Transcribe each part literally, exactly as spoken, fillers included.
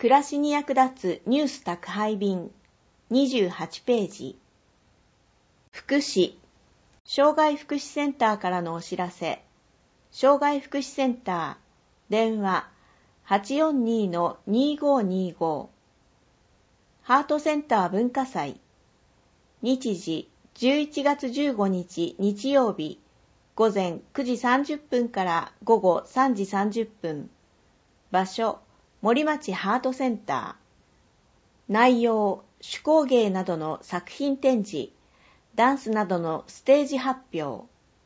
暮らしに役立つニュース宅配便にじゅうはちページ。福祉、障害福祉センターからのお知らせ。障害福祉センター、電話 はちよんに にごにご。ハートセンター文化祭。日時じゅういちがつじゅうごにち日曜日、午前くじさんじゅっぷんから午後さんじさんじゅっぷん。場所、森町ハートセンター。内容、手工芸などの作品展示、ダンスなどのステージ発表。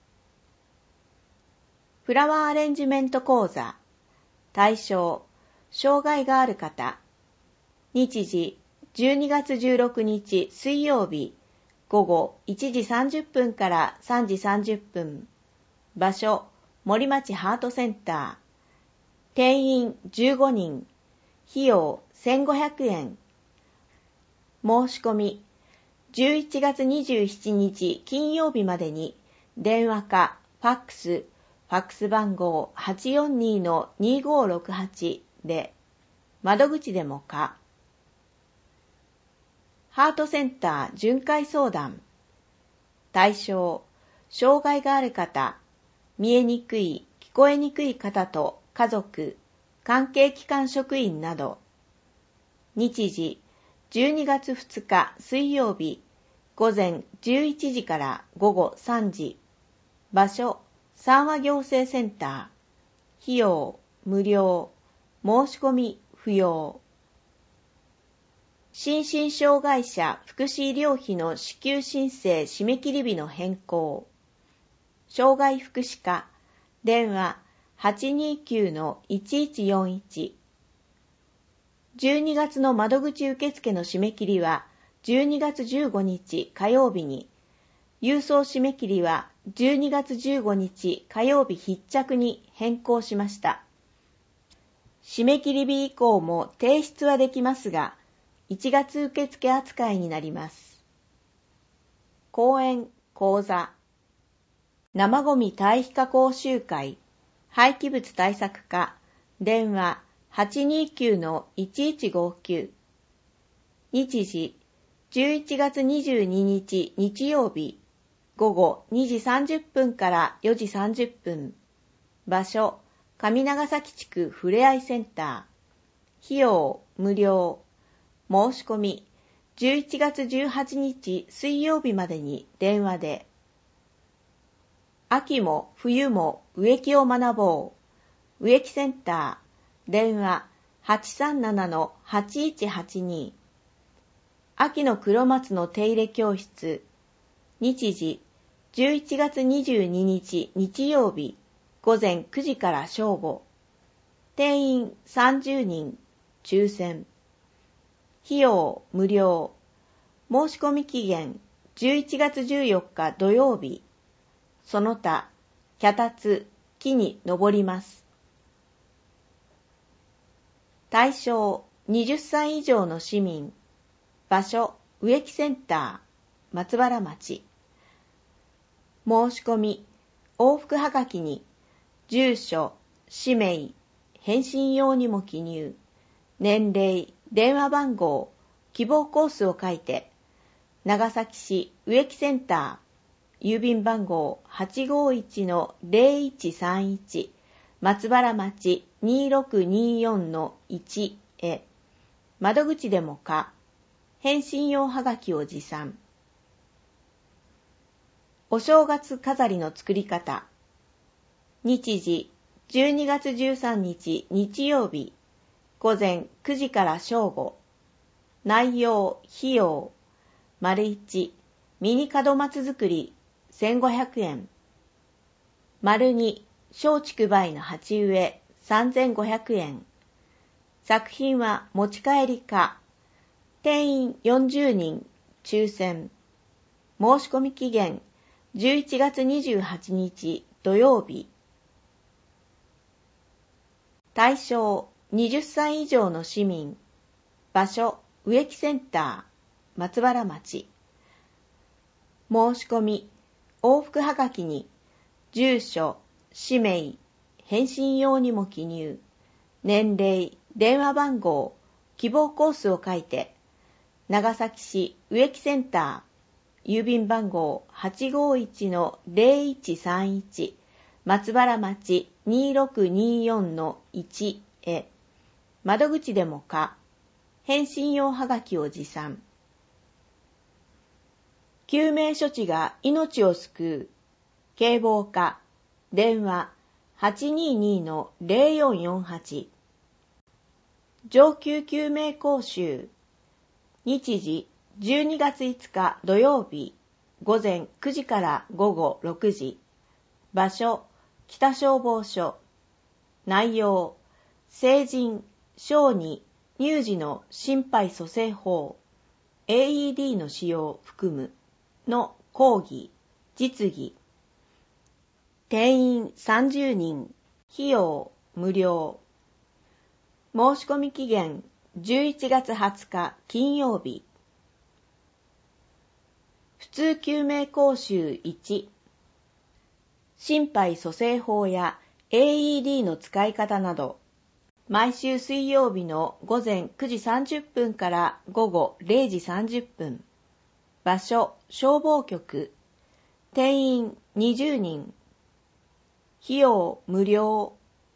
フラワーアレンジメント講座。対象、障害がある方。日時、じゅうにがつじゅうろくにち水曜日、午後いちじさんじゅっぷんからさんじさんじゅっぷん。場所、森町ハートセンター。定員じゅうごにん。費用せんごひゃくえん。申し込み、じゅういちがつにじゅうしちにち金曜日までに、電話かファックス、ファックス番号 はちよんに にごろくはち で、窓口でもか。ハートセンター巡回相談。対象、障害がある方、見えにくい、聞こえにくい方と家族、関係機関職員など。日時、じゅうにがつふつか水曜日、午前じゅういちじから午後さんじ。場所、三和行政センター。費用、無料。申し込み、不要。心身障害者福祉医療費の支給申請締め切り日の変更。障害福祉課、電話 はちにきゅう いちいちよんいち。じゅうにがつの窓口受付の締め切りはじゅうにがつじゅうごにち火曜日に、郵送締め切りはじゅうにがつじゅうごにち火曜日必着に変更しました。締め切り日以降も提出はできますが、いちがつ受付扱いになります。講演、講座。生ごみ堆肥化講習会、廃棄物対策課、電話 はちにきゅう いちいちごきゅう。日時、じゅういちがつにじゅうににち日曜日、午後にじさんじゅっぷんからよじさんじゅっぷん。場所、上長崎地区ふれあいセンター。費用、無料。申し込み、じゅういちがつじゅうはちにち水曜日までに電話で。秋も冬も植木を学ぼう。植木センター、電話 はちさんなな はちいちはちに。秋の黒松の手入れ教室。日時、じゅういちがつにじゅうににち日曜日、午前くじから正午。定員さんじゅうにん、抽選。費用無料。申し込み期限じゅういちがつじゅうよっか土曜日。その他、脚立、木に登ります。対象、はたち以上の市民。場所、植木センター、松原町。申し込み、往復はがきに、住所、氏名、返信用にも記入、年齢、電話番号、希望コースを書いて、長崎市植木センター、郵便番号 はちごいちのぜろいちさんいち、松原町 にろくによんのいち へ、窓口でもか、返信用はがきを持参。お正月飾りの作り方。日時、じゅうにがつじゅうさんにち日曜日、午前くじから正午。内容、費用、丸いち、ミニ門松作り、せんごひゃくえん。丸に、松竹梅の鉢植え、さんぜんごひゃくえん。作品は持ち帰りか。定員よんじゅうにん、抽選。申し込み期限、じゅういちがつにじゅうはちにち土曜日。対象、はたち以上の市民。場所、植木センター、松原町。申し込み、往復はがきに、住所、氏名、返信用にも記入、年齢、電話番号、 希望コースを書いて、長崎市植木センター、郵便番号 はちごいちのゼロいちさんいち、松原町 にーろくにーよんのいち へ、窓口でもか、返信用はがきを持参。救命処置が命を救う。警棒課、電話 はちにーにーのゼロよんよんはち。上級救命講習。日時じゅうにがついつか土曜日、午前くじから午後ろくじ。場所、北消防署。内容、成人、小児、乳児の心肺蘇生法、エーイーディー の使用を含むの講義、実技。定員さんじゅうにん、費用無料。申し込み期限じゅういちがつはつか金曜日。普通救命講習いち。心肺蘇生法や エーイーディー の使い方など、毎週水曜日の午前くじさんじゅっぷんから午後れいじさんじゅっぷん。場所、消防局。定員にじゅうにん。費用無料。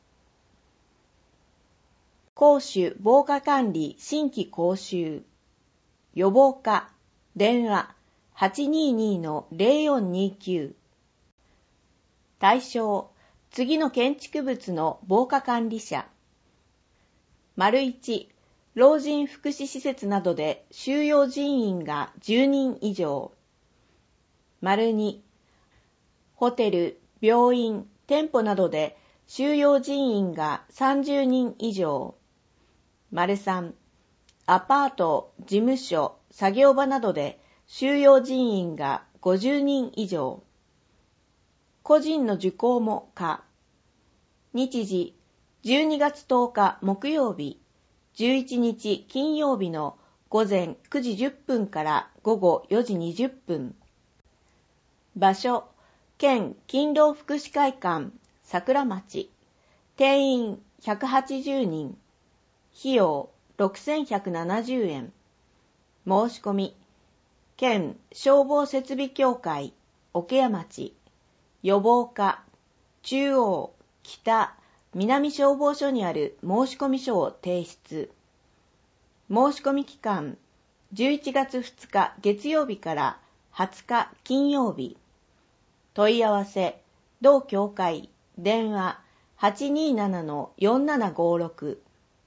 公衆防火管理新規講習。予防課。電話 はちにーにーのゼロよんにーきゅう。対象、次の建築物の防火管理者。丸いち、老人福祉施設などで収容人員がじゅうにん以上。丸に、ホテル、病院、店舗などで収容人員がさんじゅうにん以上。丸さん、アパート、事務所、作業場などで収容人員がごじゅうにん以上。個人の受講も可。日時、じゅうにがつとおか木曜日、じゅういちにち金曜日の午前くじじゅっぷんから午後よじにじゅっぷん。場所、県勤労福祉会館、桜町。定員ひゃくはちじゅうにん。費用ろくせんひゃくななじゅうえん。申し込み、県消防設備協会、桶屋町。予防課、中央、北、南消防署にある申込書を提出。申込期間、じゅういちがつふつか月曜日からはつか金曜日。問い合わせ、同協会、電話 はちにーななのよんななごろく。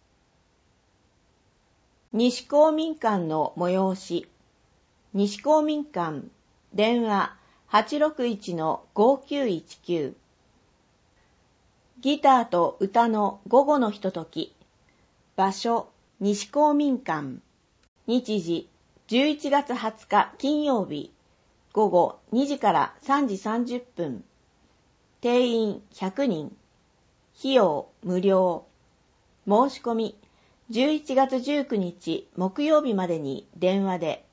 西公民館の催し。西公民館、電話はちろくいちのごきゅういちきゅう。ギターと歌の午後のひととき。場所、西公民館。日時、じゅういちがつはつか金曜日。午後にじからさんじさんじゅっぷん。定員ひゃくにん。費用無料。申し込み、じゅういちがつじゅうくにち木曜日までに電話で。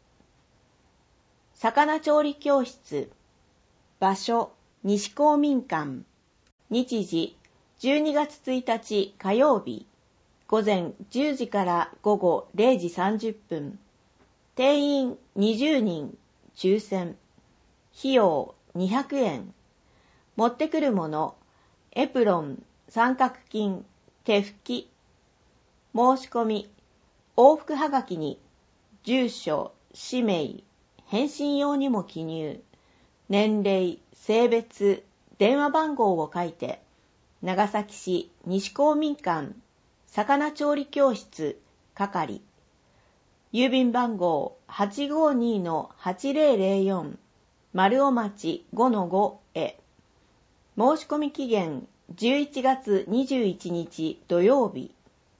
魚調理教室。場所、西公民館。日時、じゅうにがつついたち火曜日。午前じゅうじから午後れいじさんじゅっぷん。定員にじゅうにん。抽選。費用にひゃくえん。持ってくるもの、エプロン、三角巾、手拭き。申し込み、往復はがきに、住所、氏名、返信用にも記入、年齢、性別、電話番号を書いて、長崎市西公民館、魚調理教室、係、郵便番号 はちごにのはちぜろぜろよん、丸尾町 ごのご へ。申し込み期限じゅういちがつにじゅういちにち土曜日。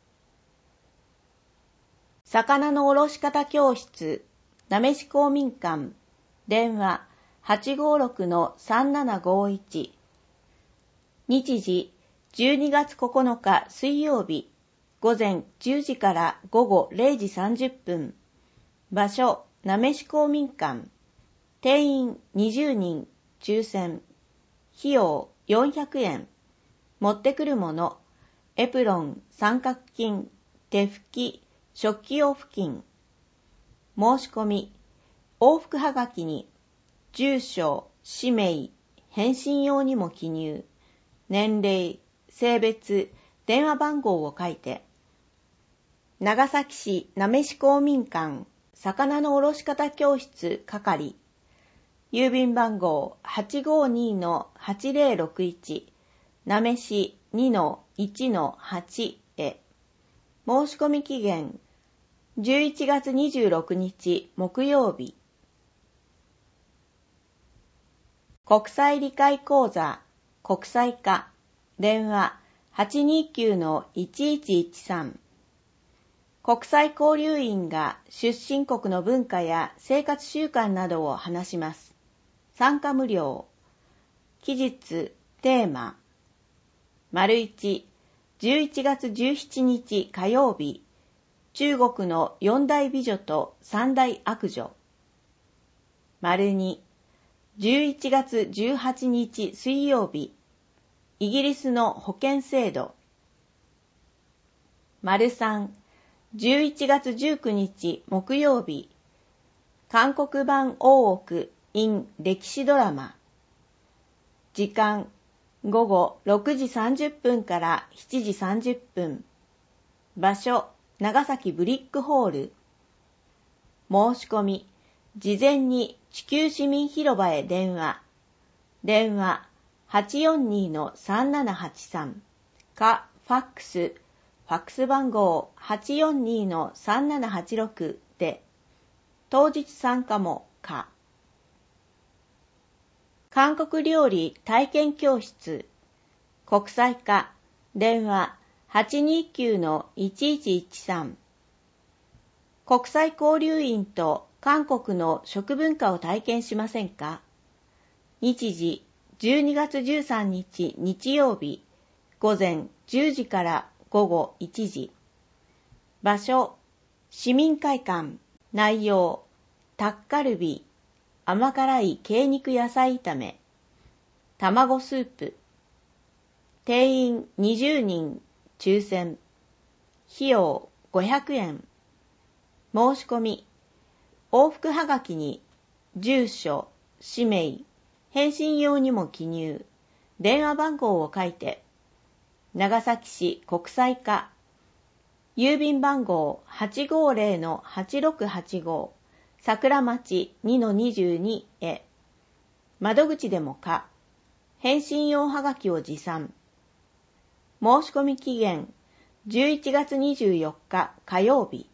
魚のおろし方教室、なめし公民館、電話 はちごろくのさんななごいち。日時、じゅうにがつここのか水曜日、午前じゅうじから午後れいじさんじゅっぷん。場所、なめし公民館。定員にじゅうにん、抽選。費用よんひゃくえん。持ってくるもの、エプロン、三角巾、手拭き、 食器用布巾。申し込み、往復はがきに、住所、氏名、返信用にも記入、年齢、性別、電話番号を書いて、長崎市なめし公民館魚の卸方教室係、郵便番号 はちごにのはちぜろろくいち、なめし にのいちのはち へ。申し込み期限じゅういちがつにじゅうろくにち木曜日。国際理解講座国際化電話 はちにきゅうのいちいちいちさん。国際交流員が出身国の文化や生活習慣などを話します。参加無料。期日、テーマ。丸一、じゅういちがつじゅうしちにち火曜日。中国の四大美女と三大悪女。丸二、じゅういちがつじゅうはちにち水曜日。イギリスの保険制度。丸三、じゅういちがつじゅうくにち木曜日。韓国版大奥 in 歴史ドラマ。時間、午後ろくじさんじゅっぷんからしちじさんじゅっぷん。場所、長崎ブリックホール。申し込み、事前に地球市民広場へ電話。電話 はちよんにのさんななはちさん かファックス、ファックス番号 はちよんにのさんななはちろく で、当日参加も可。韓国料理体験教室、国際化、電話 はちにきゅうのいちいちいちさん。国際交流員と韓国の食文化を体験しませんか？日時、じゅうにがつじゅうさんにち日曜日、午前じゅうじから午後いちじ。場所、市民会館。内容、タッカルビ、甘辛い鶏肉野菜炒め、卵スープ。定員にじゅうにん、抽選。費用ごひゃくえん。申し込み、往復はがきに、住所、氏名、返信用にも記入、電話番号を書いて、長崎市国際課、郵便番号 はちごぜろのはちろくはちご、桜町 にのにじゅうに へ。窓口でも可。返信用はがきを持参。申し込み期限じゅういちがつにじゅうよっか火曜日。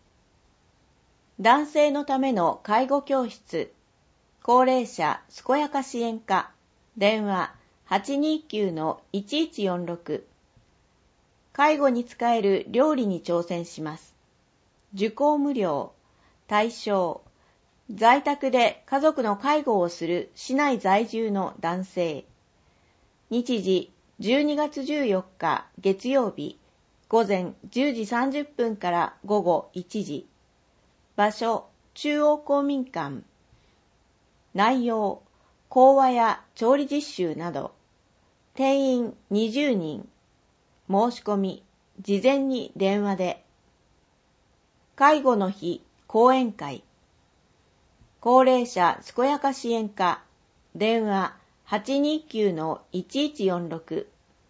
男性のための介護教室、高齢者健やか支援課、電話 はちにきゅうのいちいちよんろく。介護に使える料理に挑戦します。受講無料。対象、在宅で家族の介護をする市内在住の男性。日時、じゅうにがつじゅうよっか月曜日、午前じゅうじさんじゅっぷんから午後いちじ。場所、中央公民館。内容、講話や調理実習など。定員にじゅうにん。申し込み、事前に電話で。介護の日、講演会。高齢者健やか支援課、電話 はちにきゅうのいちいちよんろく。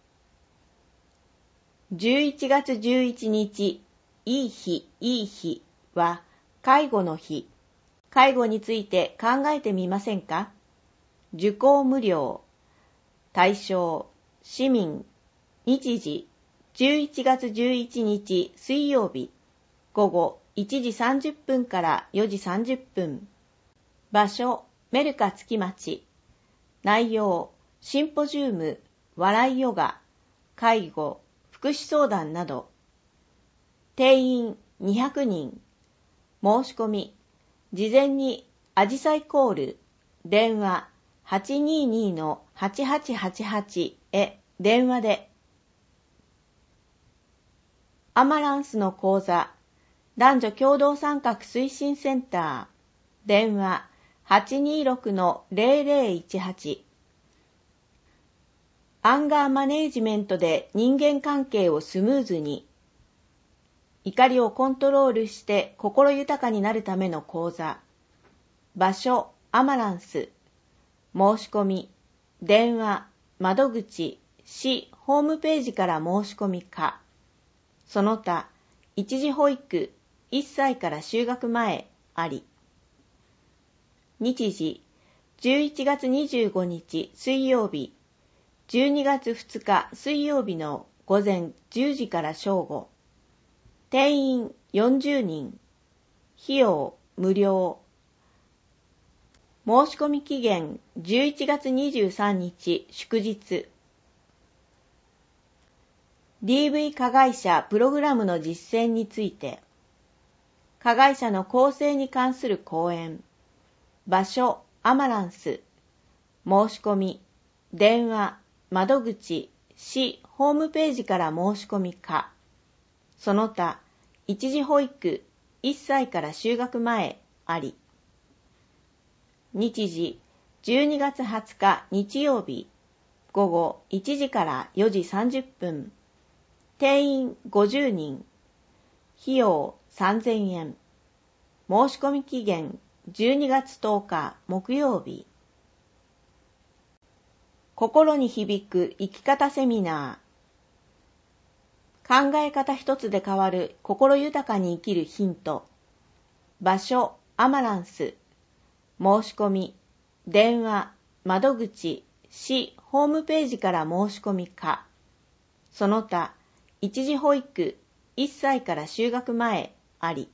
じゅういちがつじゅういちにち、いい日、いい日は、介護の日。介護について考えてみませんか？受講無料。対象、市民。日時、じゅういちがつじゅういちにち水曜日、午後いちじさんじゅっぷんからよじさんじゅっぷん。場所、メルカ月町。内容、シンポジウム、笑いヨガ、介護、福祉相談など。定員にひゃくにん。申し込み、事前にアジサイコール、電話 はちににのはちはちはちはち へ電話で。アマランスの講座、男女共同参画推進センター、電話 はちにろくのぜろぜろいちはち。アンガーマネージメントで人間関係をスムーズに。 怒りをコントロールして心豊かになるための講座。場所、アマランス。申し込み、電話、窓口、市、ホームページから申し込みか。その他、一時保育、いっさいから就学前あり。日時、じゅういちがつにじゅうごにち水曜日、じゅうにがつふつか水曜日の午前じゅうじから正午。定員よんじゅうにん。費用無料。申し込み期限じゅういちがつにじゅうさんにち祝日。ディーブイ 加害者プログラムの実践について。加害者の更生に関する講演。場所、アマランス。申し込み、電話、窓口、市、ホームページから申し込みか。その他、一時保育、いっさいから就学前あり。日時、じゅうにがつはつか日曜日、午後いちじからよじさんじゅっぷん。定員ごじゅうにん。費用さんぜんえん。申し込み期限じゅうにがつとおか木曜日。心に響く生き方セミナー。考え方一つで変わる心豊かに生きるヒント。場所、アマランス。申し込み、電話、窓口、市、ホームページから申し込みか。その他、一時保育、いっさいから就学前あり。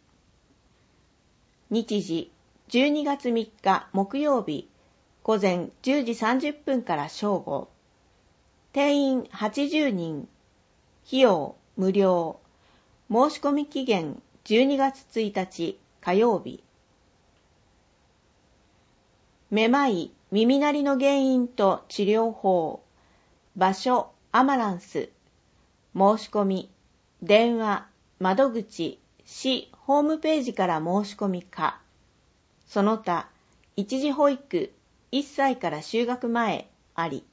日時、じゅうにがつみっか木曜日、午前じゅうじさんじゅっぷんから正午。定員はちじゅうにん。費用無料。申し込み期限じゅうにがつついたち火曜日。めまい、耳鳴りの原因と治療法。場所、アマランス。申し込み、電話、窓口、市、ホームページから申し込みか。その他、一時保育、いっさいから就学前あり。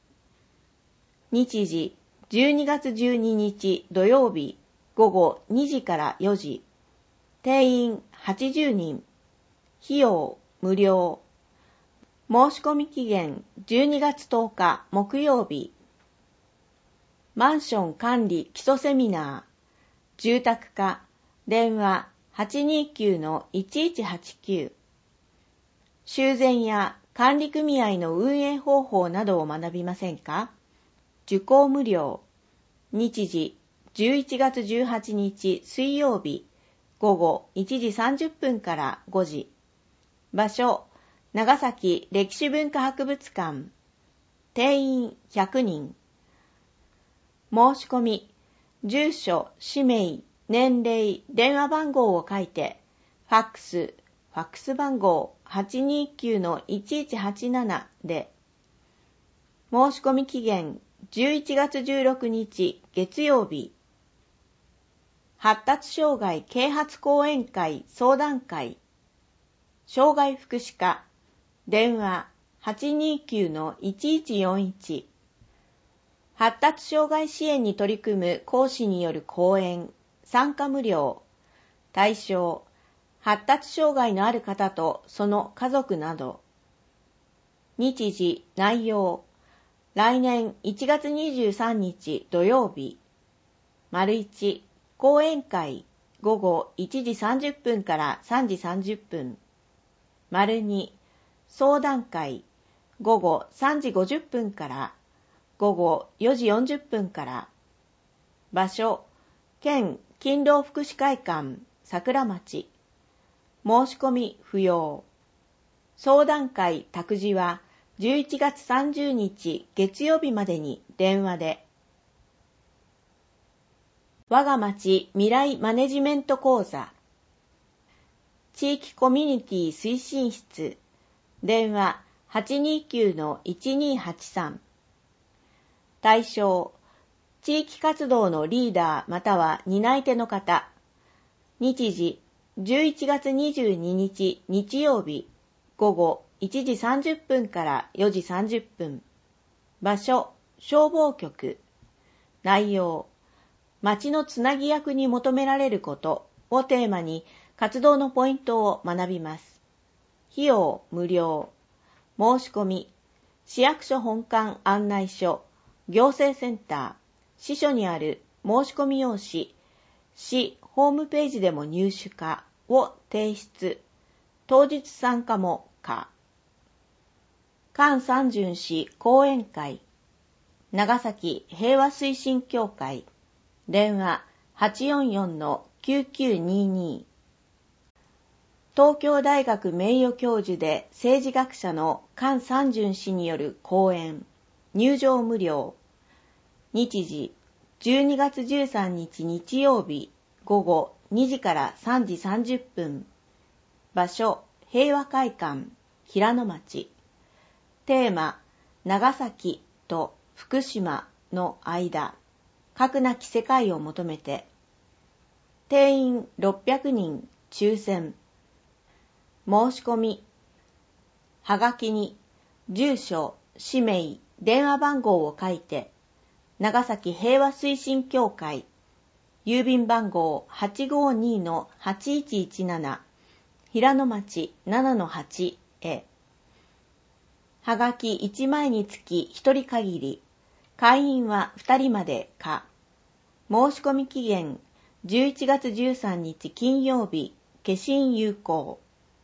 日時、じゅうにがつじゅうににち土曜日、午後にじからよじ。定員はちじゅうにん。費用無料。申し込み期限じゅうにがつとおか木曜日。マンション管理基礎セミナー。住宅課。電話 はちにーきゅうのいちいちはちきゅう。修繕や管理組合の運営方法などを学びませんか？受講無料。日時、じゅういちがつじゅうはちにち水曜日、午後いちじさんじゅっぷんからごじ。場所、長崎歴史文化博物館。定員ひゃくにん。申し込み、住所、氏名、年齢、電話番号を書いて、ファックス、ファックス番号 はちにーきゅうのいちいちはちなな で。申し込み期限じゅういちがつじゅうろくにち月曜日。発達障害啓発講演会相談会。障害福祉課。電話 はちにーきゅうのいちいちよんいち。発達障害支援に取り組む講師による講演。参加無料。対象、発達障害のある方とその家族など。日時、内容。来年いちがつにじゅうさんにち土曜日。丸いち、講演会。午後いちじさんじゅっぷんからさんじさんじゅっぷん。丸に、相談会。午後さんじごじゅっぷんから午後よじよんじゅっぷんから。場所、県勤労福祉会館、桜町。申し込み不要。相談会託児はじゅういちがつさんじゅうにち月曜日までに電話で。我が町未来マネジメント講座。地域コミュニティ推進室。電話 はちにーきゅうのいちにーはちさん。対象、地域活動のリーダーまたは担い手の方。日時、じゅういちがつにじゅうににち日曜日、午後いちじさんじゅっぷんからよじさんじゅっぷん。場所、消防局。内容、 町のつなぎ役に求められることをテーマに活動のポイントを学びます。費用無料。申し込み。市役所本館案内所、行政センター、支所にある申し込み用紙、市ホームページでも入手可を提出。当日参加も可。関三巡市講演会。長崎平和推進協会。電話 はちよんよんのきゅうきゅうにーにー。東京大学名誉教授で政治学者の関三巡氏による講演。入場無料。日時じゅうにがつじゅうさんにち日曜日午後にじからさんじさんじゅっぷん。場所平和会館平野町。テーマ長崎と福島の間。核なき世界を求めて。定員ろっぴゃくにん抽選。申し込み。はがきに住所、氏名、電話番号を書いて、長崎平和推進協会、郵便番号 はちごにのはちいちいちなな、平野町 ななのはち へ。はがきいちまいにつきひとり限り、会員はふたりまで可。申し込み期限じゅういちがつじゅうさんにち金曜日、消印有効。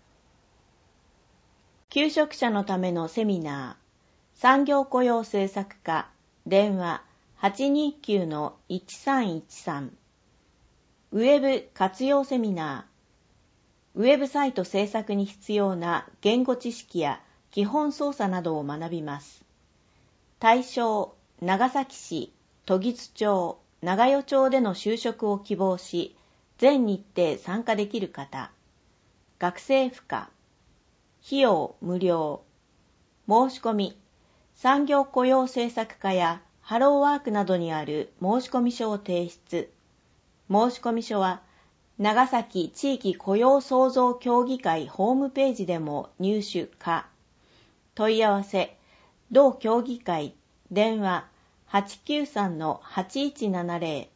求職者のためのセミナー、産業雇用政策課、電話 はちにーきゅうのいちさんいちさん。ウェブ活用セミナー、ウェブサイト制作に必要な言語知識や基本操作などを学びます。対象、長崎市、時津町、長与町での就職を希望し、全日程参加できる方。学生不可。費用無料。申し込み。産業雇用政策課やハローワークなどにある申し込み書を提出。申し込み書は長崎地域雇用創造協議会ホームページでも入手可。問い合わせ。同協議会。電話 はちきゅうさんのはちいちななぜろ。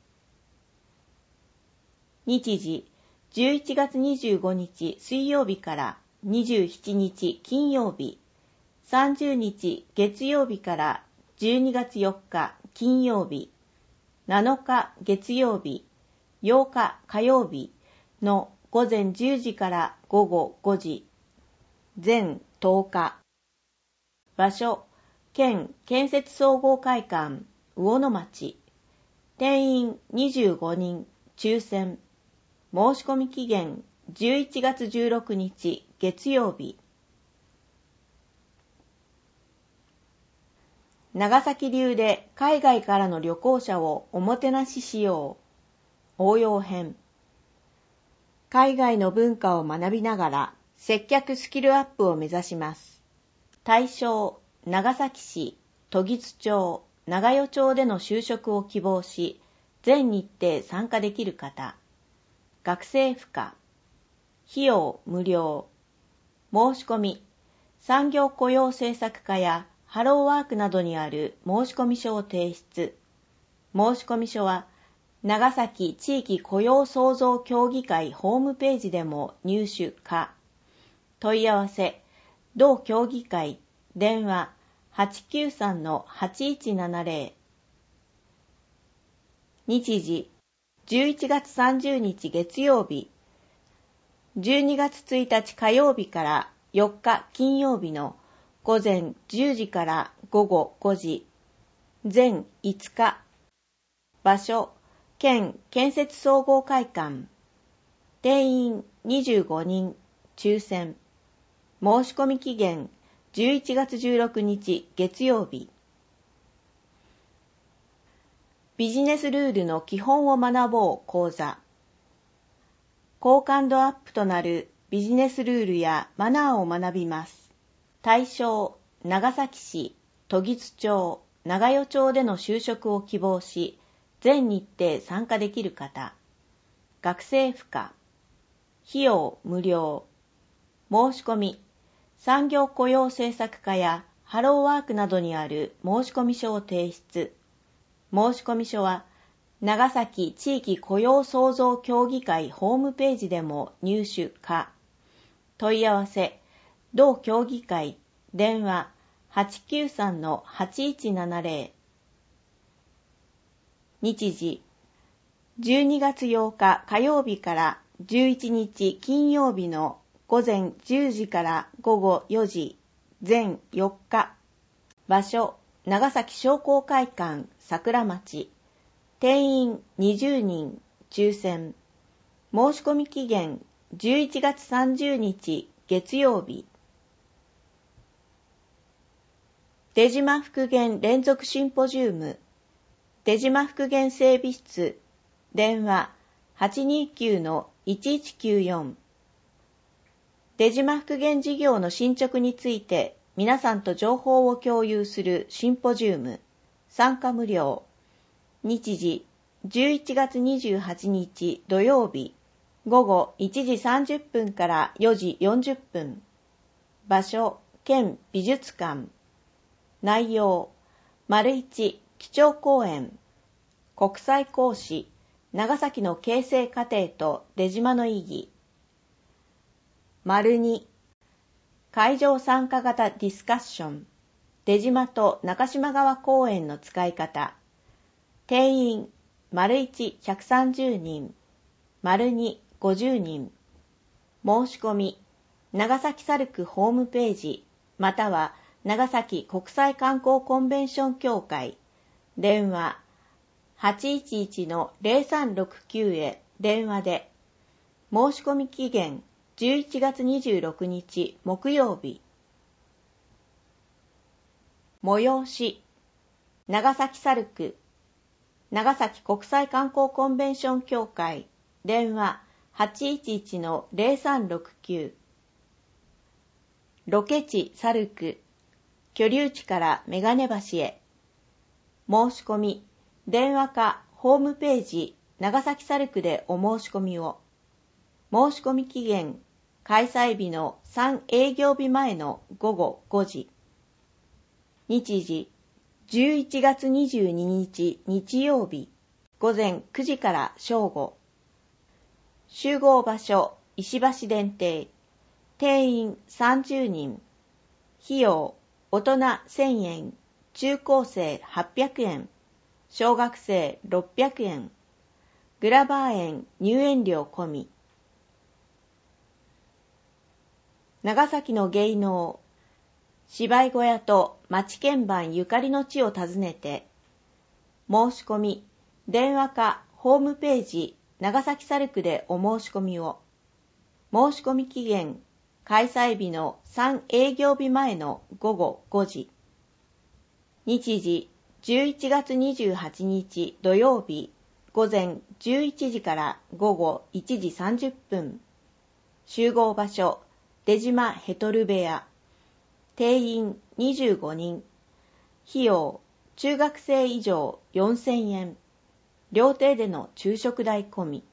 日時じゅういちがつにじゅうごにち水曜日からにじゅうしちにち金曜日、さんじゅうにち月曜日からじゅうにがつよっか金曜日、なのか月曜日、ようか火曜日の午前じゅうじから午後ごじ、全とおか。場所、県建設総合会館、魚の町。定員にじゅうごにん、抽選。申し込み期限じゅういちがつじゅうろくにち月曜日。長崎流で海外からの旅行者をおもてなししよう。応用編。海外の文化を学びながら接客スキルアップを目指します。対象、長崎市、時津町、長与町での就職を希望し、全日程参加できる方。学生不可。費用無料。申し込み。産業雇用政策課やハローワークなどにある申し込み書を提出。申し込み書は長崎地域雇用創造協議会ホームページでも入手可。問い合わせ。同協議会。電話 はちきゅうさんのはちいちななぜろ。日時じゅういちがつさんじゅうにち月曜日、じゅうにがつついたち火曜日からよっか金曜日の午前じゅうじから午後ごじ、全いつか。場所、県建設総合会館。定員にじゅうごにん、抽選。申し込み期限じゅういちがつじゅうろくにち月曜日。ビジネスルールの基本を学ぼう講座。好感度アップとなるビジネスルールやマナーを学びます。対象、長崎市、時津町、長与町での就職を希望し、全日程参加できる方。学生不可。費用無料。申し込み。産業雇用政策課やハローワークなどにある申し込み書を提出。申し込み書は長崎地域雇用創造協議会ホームページでも入手可。問い合わせ、同協議会、電話 はちきゅうさんのはちいちななぜろ。日時、じゅうにがつようか火曜日からじゅういちにち金曜日のごぜんじゅうじからごごよじ、全よっか。場所、長崎商工会館桜町。定員にじゅうにん、抽選。申し込み期限じゅういちがつさんじゅうにち月曜日。出島復元連続シンポジウム。出島復元整備室。電話 はちにーきゅうのいちいちきゅうよん。出島復元事業の進捗について皆さんと情報を共有するシンポジウム。参加無料。日時、じゅういちがつにじゅうはちにち土曜日、午後いちじさんじゅっぷんからよじよんじゅっぷん。場所、県美術館。内容、丸一、基調講演。国際講師、長崎の形成過程と出島の意義。丸二、会場参加型ディスカッション。出島と中島川公園の使い方。定員、丸一、ひゃくさんじゅうにん。丸二、ごじゅうにん。申し込み、長崎サルクホームページ、または長崎国際観光コンベンション協会。電話、はちいちいちのぜろさんろくきゅうへ電話で。申し込み期限、じゅういちがつにじゅうろくにち木曜日。催し、長崎サルク、長崎国際観光コンベンション協会、電話 はちいちいちのぜろさんろくきゅう。ロケ地サルク、居留地からメガネ橋へ。申し込み、電話かホームページ、長崎サルクでお申し込みを。申し込み期限、開催日のさんえいぎょうびまえのごごごじ。日時、じゅういちがつにじゅうににち日曜日、ごぜんくじから正午。集合場所、石橋電停。定員さんじゅうにん。費用、大人せんえん、中高生はっぴゃくえん、小学生ろっぴゃくえん。グラバー園入園料込み。長崎の芸能、芝居小屋と町見番ゆかりの地を訪ねて。申し込み、電話かホームページ、長崎サルクでお申し込みを。申し込み期限、開催日のさんえいぎょうびまえのごごごじ。日時、じゅういちがつにじゅうはちにち土曜日、ごぜんじゅういちじからごごいちじさんじゅっぷん。集合場所、出島ヘトル部屋。定員にじゅうごにん。費用、中学生以上よんせんえん。料亭での昼食代込み。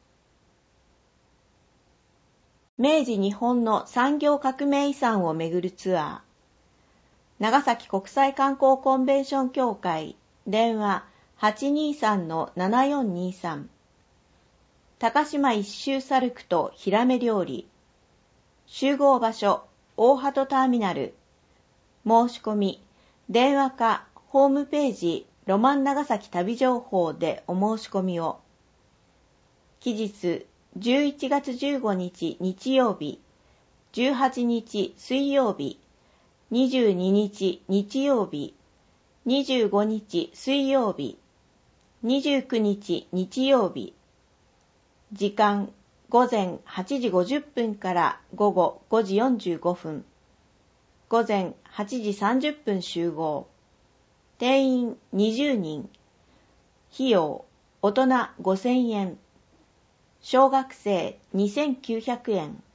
明治日本の産業革命遺産をめぐるツアー。長崎国際観光コンベンション協会、電話 はちにーさんのななよんにーさん。高島一周サルクとヒラメ料理。集合場所、大鳩ターミナル。申し込み、電話かホームページ、ロマン長崎旅情報でお申し込みを。期日、じゅういちがつじゅうごにち日曜日、じゅうはちにち水曜日、にじゅうににち日曜日、にじゅうごにち水曜日、にじゅうくにち日曜日。時間、ごぜんはちじごじゅっぷんからごごごじよんじゅうごふん。ごぜんはちじさんじゅっぷん集合。定員にじゅうにん。費用、大人ごせんえん。小学生にせんきゅうひゃくえん。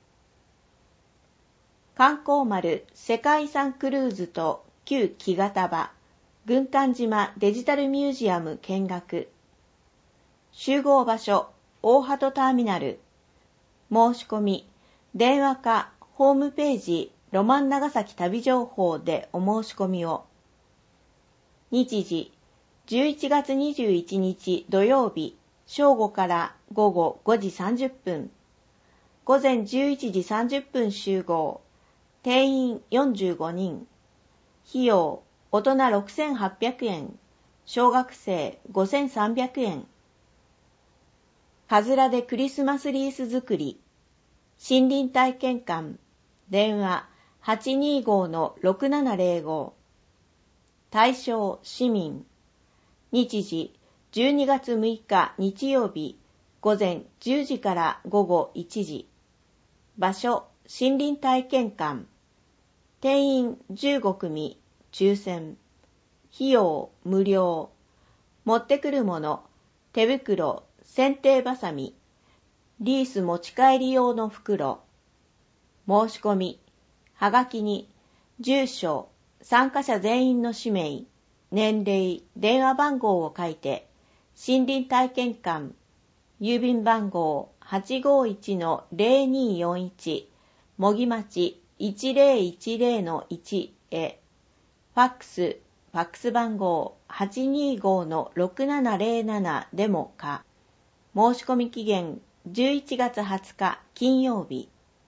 観光丸世界遺産クルーズと旧木型場、軍艦島デジタルミュージアム見学。集合場所、大鳩ターミナル。申し込み、電話かホームページ、ロマン長崎旅情報でお申し込みを。日時、 じゅういちがつにじゅういちにち土曜日、正午から午後ごじさんじゅっぷん。午前じゅういちじさんじゅっぷん集合。定員よんじゅうごにん。費用、大人ろくせんはっぴゃくえん。小学生ごせんさんびゃくえん。かずらでクリスマスリース作り。森林体験館。電話 はちにーごーのろくななぜろご。対象市民。日時じゅうにがつむいか日曜日午前じゅうじから午後いちじ。場所森林体験館。定員じゅうごくみ抽選。費用無料。持ってくるもの手袋、剪定バサミ、リース持ち帰り用の袋。申し込みはがきに住所、参加者全員の氏名、年齢、電話番号を書いて、森林体験館、郵便番号 はちごいちのぜろにーよんいち、茂木町いちぜろいちぜろのいちへ、ファックス、ファックス番号 はちにーごーのろくななぜろなな でもか。申し込み期限じゅういちがつはつか金曜日。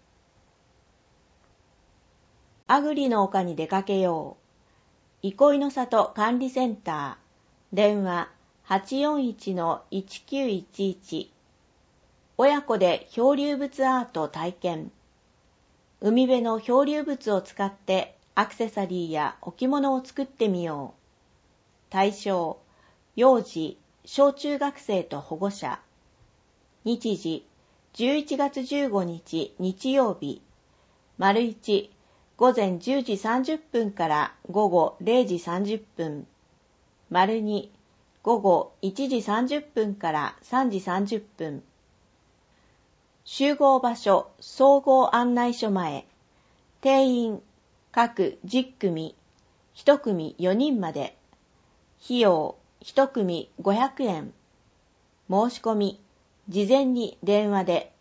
あぐりの丘に出かけよう。憩いの里管理センター。電話 はちよんいちのいちきゅういちいち。親子で漂流物アート体験。海辺の漂流物を使ってアクセサリーや置物を作ってみよう。対象、幼児、小中学生と保護者。日時、じゅういちがつじゅうごにち日曜日。丸一、午前じゅうじさんじゅっぷんから午後れいじさんじゅっぷん。丸に、午後いちじさんじゅっぷんからさんじさんじゅっぷん。集合場所総合案内所前。定員各じゅっくみ、いちくみよにんまで。費用いちくみごひゃくえん。申し込み事前に電話で。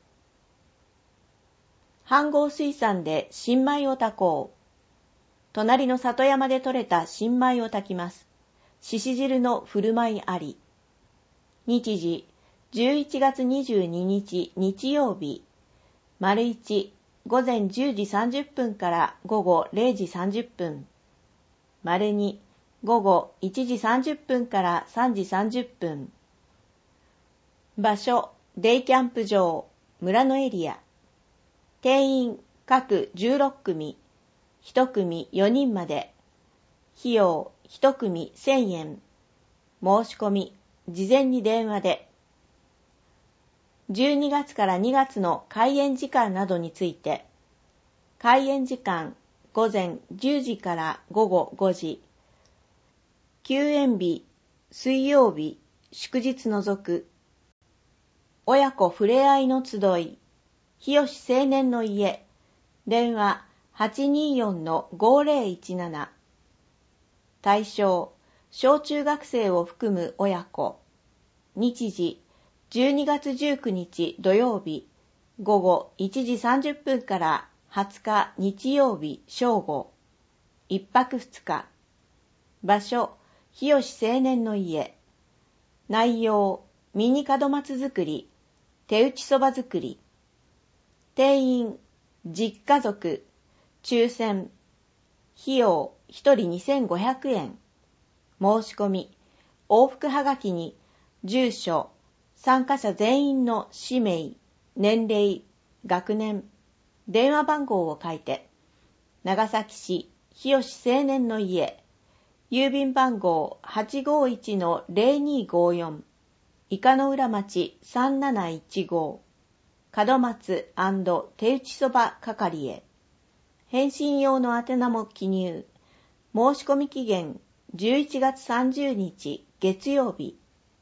飯合水産で新米を炊こう。隣の里山で採れた新米を炊きます。しし汁の振る舞いあり。日時じゅういちがつにじゅうににち日曜日。丸一、午前じゅうじさんじゅっぷんから午後れいじさんじゅっぷん。丸二、午後いちじさんじゅっぷんからさんじさんじゅっぷん。場所、デイキャンプ場、村のエリア。定員各じゅうろっくみ、いちくみよにんまで。費用いちくみせんえん。申し込み事前に電話で。じゅうにがつからにがつの開園時間などについて。開園時間午前じゅうじから午後ごじ。休園日水曜日祝日除く。親子ふれあいの集い。日吉青年の家。電話 はちにーよんのごぜろいちなな。対象、小中学生を含む親子。日時、じゅうにがつじゅうくにち土曜日、午後いちじさんじゅっぷんからはつか日曜日正午。一泊二日。場所、日吉青年の家。内容、ミニ門松作り、手打ちそば作り。定員、じゅっかぞく、抽選。費用、ひとりにせんごひゃくえん。申し込み、往復はがきに、住所、参加者全員の氏名、年齢、学年、電話番号を書いて、長崎市日吉青年の家、郵便番号 はちごいちのぜろにーごよん、伊香の浦町さんなないちご、門松&手打ちそば係へ。返信用の宛名も記入。申し込み期限じゅういちがつさんじゅうにち月曜日。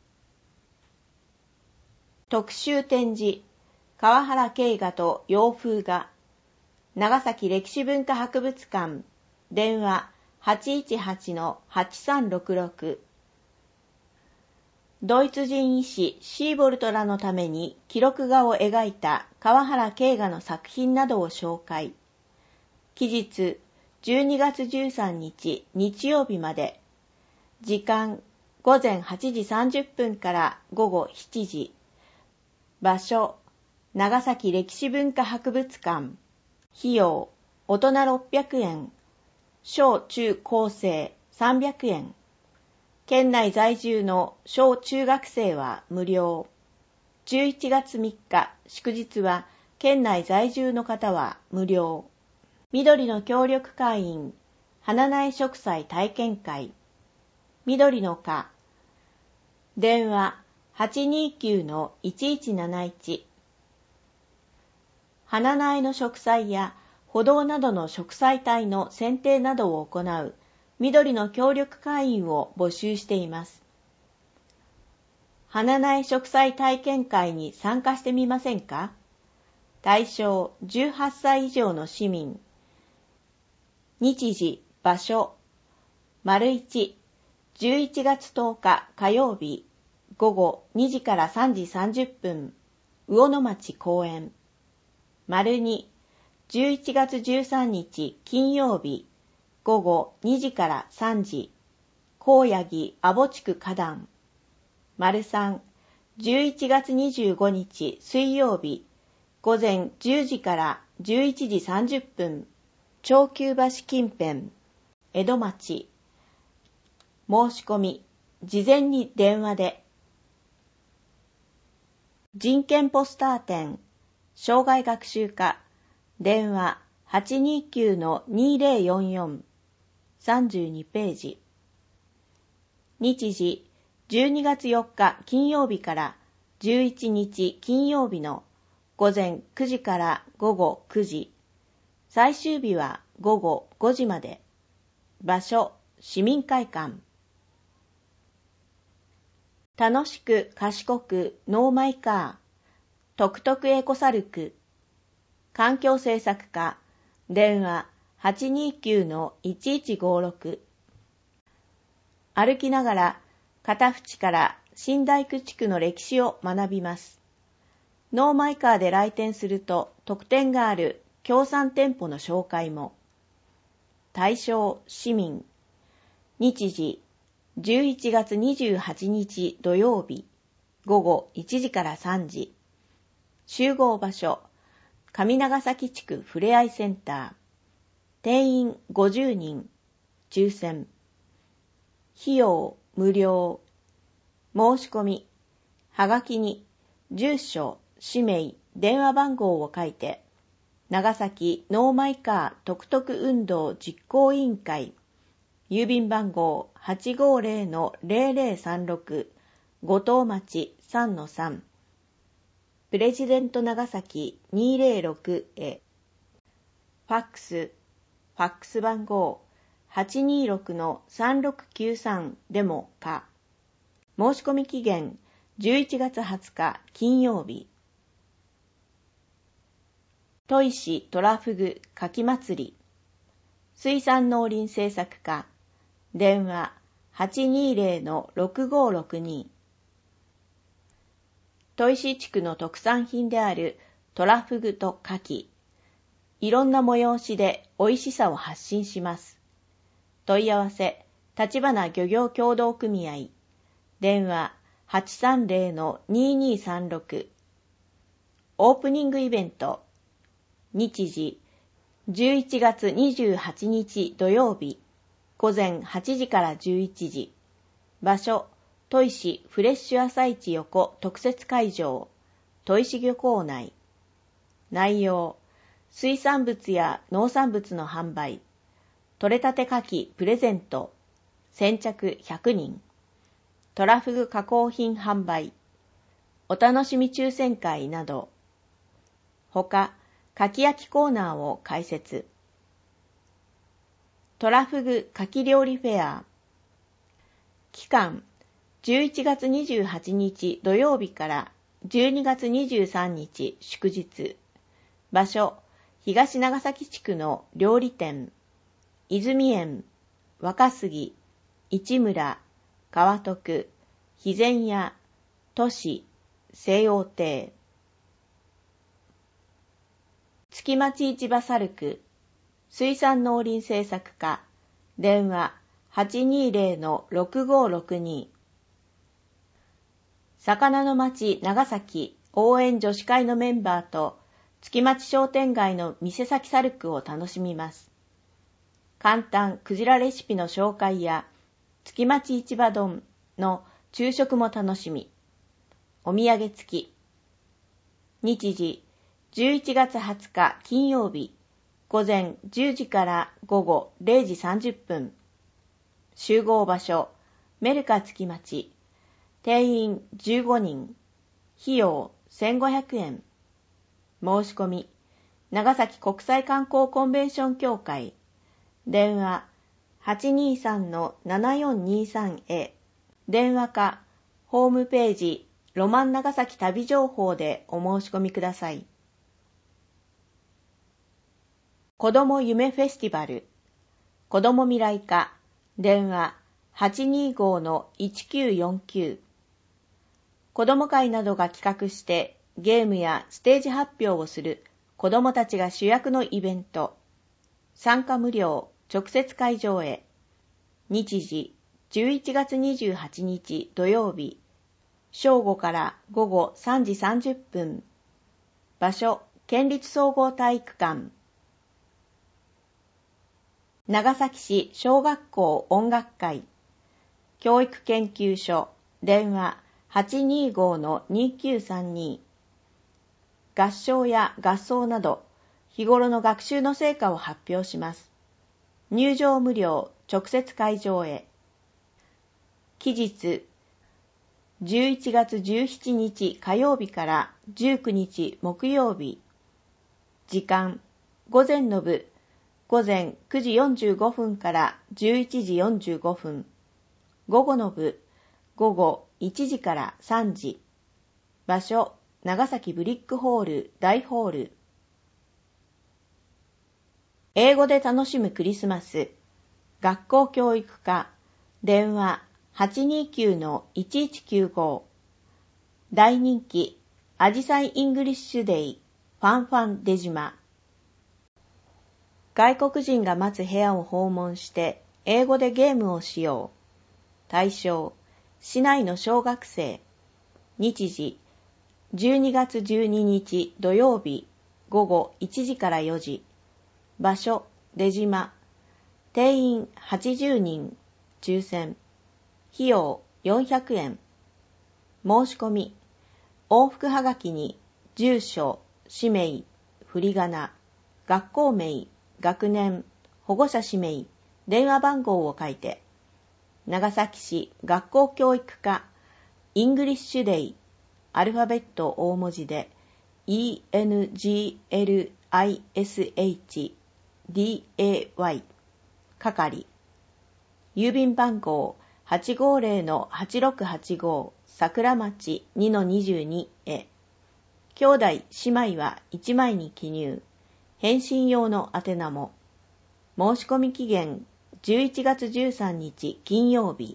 特集展示、川原慶画と洋風画。長崎歴史文化博物館。電話 はちいちはちのはちさんろくろく。ドイツ人医師シーボルトらのために記録画を描いた川原慶画の作品などを紹介。期日じゅうにがつじゅうさんにち日曜日まで。時間午午前はちじさんじゅっぷんから午後しちじ。場所、長崎歴史文化博物館。費用、大人ろっぴゃくえん。小中高生さんびゃくえん。県内在住の小中学生は無料。じゅういちがつみっか祝日は県内在住の方は無料。緑の協力会員花苗植栽体験会。緑の課。電話 はちにーきゅうのいちいちなないち。花苗の植栽や歩道などの植栽帯の剪定などを行う緑の協力会員を募集しています。花苗植栽体験会に参加してみませんか？対象じゅうはっさい以上の市民。日時、場所、丸いち、じゅういちがつとおか火曜日、午後にじからさんじさんじゅっぷん、魚の町公園。丸に、じゅういちがつじゅうさんにち金曜日、午後にじからさんじ、高野木阿保地区花壇。丸さん、じゅういちがつにじゅうごにち水曜日、午前じゅうじからじゅういちじさんじゅっぷん、長久橋近辺、江戸町。申し込み、事前に電話で。人権ポスター展、生涯学習課、電話 はちにーきゅうのにーぜろよんよん、さんじゅうにページ。日時、じゅうにがつよっか金曜日からじゅういちにち金曜日の午前くじから午後くじ。最終日は午後ごじまで。場所、市民会館。楽しく賢くノーマイカー。トクトクエコサルク。環境政策課。電話 はちにーきゅうのいちいちごろく。歩きながら片淵から新大工地区の歴史を学びます。ノーマイカーで来店すると特典がある協賛店舗の紹介も。対象市民。日時じゅういちがつにじゅうはちにち土曜日、午後いちじからさんじ。集合場所、上長崎地区ふれあいセンター。定員ごじゅうにん、抽選。費用無料。申し込み、はがきに住所、氏名、電話番号を書いて、長崎ノーマイカートクトク運動実行委員会、郵便番号 はちごぜろのぜろぜろさんろく、五島町 さんのさん、プレジデント長崎にーぜろろくへ。ファックス、ファックス番号 はちにーろくのさんろくきゅうさん でもか。申し込み期限じゅういちがつはつか金曜日。砥石トラフグかき祭り。水産農林政策課。電話 はちにーぜろのろくごろくに。砥石地区の特産品であるトラフグとカキ。いろんな催しで美味しさを発信します。問い合わせ、立花漁業協同組合。電話 はちさんぜろのにーにーさんろく。オープニングイベント。日時、じゅういちがつにじゅうはちにち土曜日、午前はちじからじゅういちじ。場所、砥石フレッシュ朝市横特設会場、砥石漁港内。内容、水産物や農産物の販売、取れたて牡蠣プレゼント、先着ひゃくにん。トラフグ加工品販売、お楽しみ抽選会など。ほか、牡蠣焼きコーナーを開設。トラフグ牡蠣料理フェア。期間、じゅういちがつにじゅうはちにち土曜日からじゅうにがつにじゅうさんにち祝日。場所、東長崎地区の料理店。泉園、若杉、市村、川徳、肥前屋、都市、西洋亭。月町市場サルク、水産農林政策課、電話 はちにーぜろのろくごろくに。 魚の町長崎応援女子会のメンバーと月町商店街の店先サルクを楽しみます。簡単クジラレシピの紹介や月町市場丼の昼食も楽しみ。お土産付き。日時じゅういちがつはつか金曜日午前じゅうじから午後れいじさんじゅっぷん。集合場所メルカ月町。定員じゅうごにん。費用せんごひゃくえん。申し込み長崎国際観光コンベンション協会。電話 はちにーさんのななよんにーさん へ。電話かホームページロマン長崎旅情報でお申し込みください。子ども夢フェスティバル子ども未来課。電話 はちにーごのいちきゅうよんきゅう。子ども会などが企画してゲームやステージ発表をする子どもたちが主役のイベント。参加無料、直接会場へ。日時じゅういちがつにじゅうはちにち土曜日。正午から午後さんじさんじゅっぷん。場所、県立総合体育館。長崎市小学校音楽会。教育研究所。電話 はちにーごのにきゅうさんに。合唱や合奏など日頃の学習の成果を発表します。入場無料、直接会場へ。期日じゅういちがつじゅうしちにち火曜日からじゅうくにち木曜日。時間午前の部午前くじよんじゅうごふんからじゅういちじよんじゅうごふん。午後の部午後いちじからさんじ。場所長崎ブリックホール大ホール。英語で楽しむクリスマス。学校教育課。電話 はちにーきゅうのいちいちきゅうご。大人気アジサイイングリッシュデイファンファン出島。外国人が待つ部屋を訪問して英語でゲームをしよう。対象市内の小学生。日時じゅうにがつじゅうににち土曜日午後いちじからよじ。場所出島。定員はちじゅうにん。抽選。費用よんひゃくえん。申し込み往復はがきに住所、氏名、振り仮名、学校名、学年、保護者氏名、電話番号を書いて、長崎市学校教育課イングリッシュデイアルファベット大文字で イーエヌジーエルアイエスエイチディーエーワイ 係郵便番号 はちごーぜろのはちろくはちご 桜町 にのにじゅうに へ。兄弟姉妹はいちまいに記入。返信用の宛名も。申し込み期限じゅういちがつじゅうさんにち金曜日。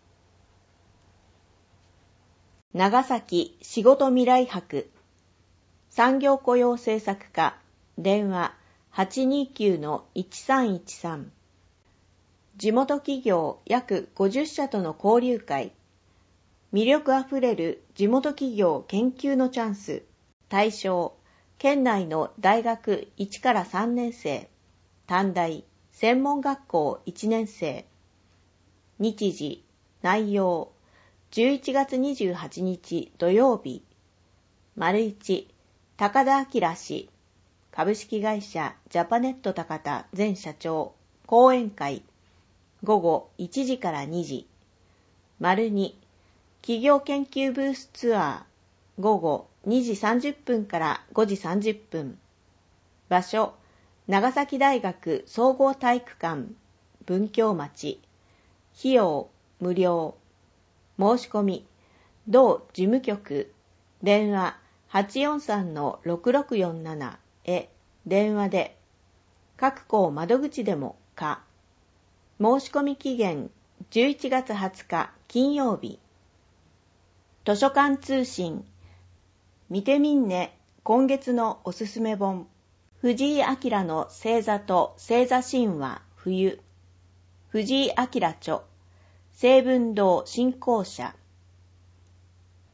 長崎仕事未来博。産業雇用政策課。電話 はちにーきゅうのいちさんいちさん。地元企業約ごじゅっしゃとの交流会。魅力あふれる地元企業研究のチャンス。対象県内の大学いちからさんねんせい、短大、専門学校いちねんせい。日時、内容、じゅういちがつにじゅうはちにち土曜日。丸一、高田明氏、株式会社ジャパネット高田前社長、講演会、午後いちじからにじ。丸二、企業研究ブースツアー、午後にじさんじゅっぷんからごじさんじゅっぷん。場所、長崎大学総合体育館、文京町。費用、無料。申し込み、同事務局、電話 はちよんさんのろくろくよんなな へ、電話で。各校窓口でもか。申し込み期限じゅういちがつはつか金曜日。図書館通信。見てみんね、今月のおすすめ本。藤井明の星座と星座神話冬。藤井明著。成文堂新校舎。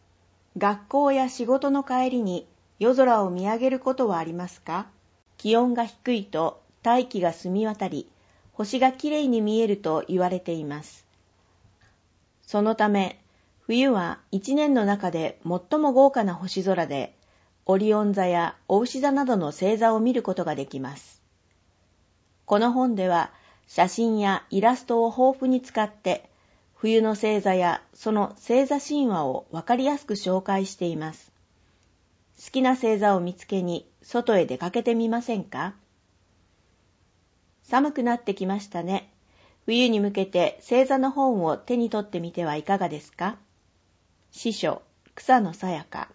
学校や仕事の帰りに夜空を見上げることはありますか？気温が低いと大気が澄み渡り、星がきれいに見えると言われています。そのため、冬は一年の中で最も豪華な星空で、オリオン座やお牛座などの星座を見ることができます。この本では、写真やイラストを豊富に使って、冬の星座やその星座神話をわかりやすく紹介しています。好きな星座を見つけに外へ出かけてみませんか？寒くなってきましたね。冬に向けて星座の本を手に取ってみてはいかがですか？司書、草野さやか。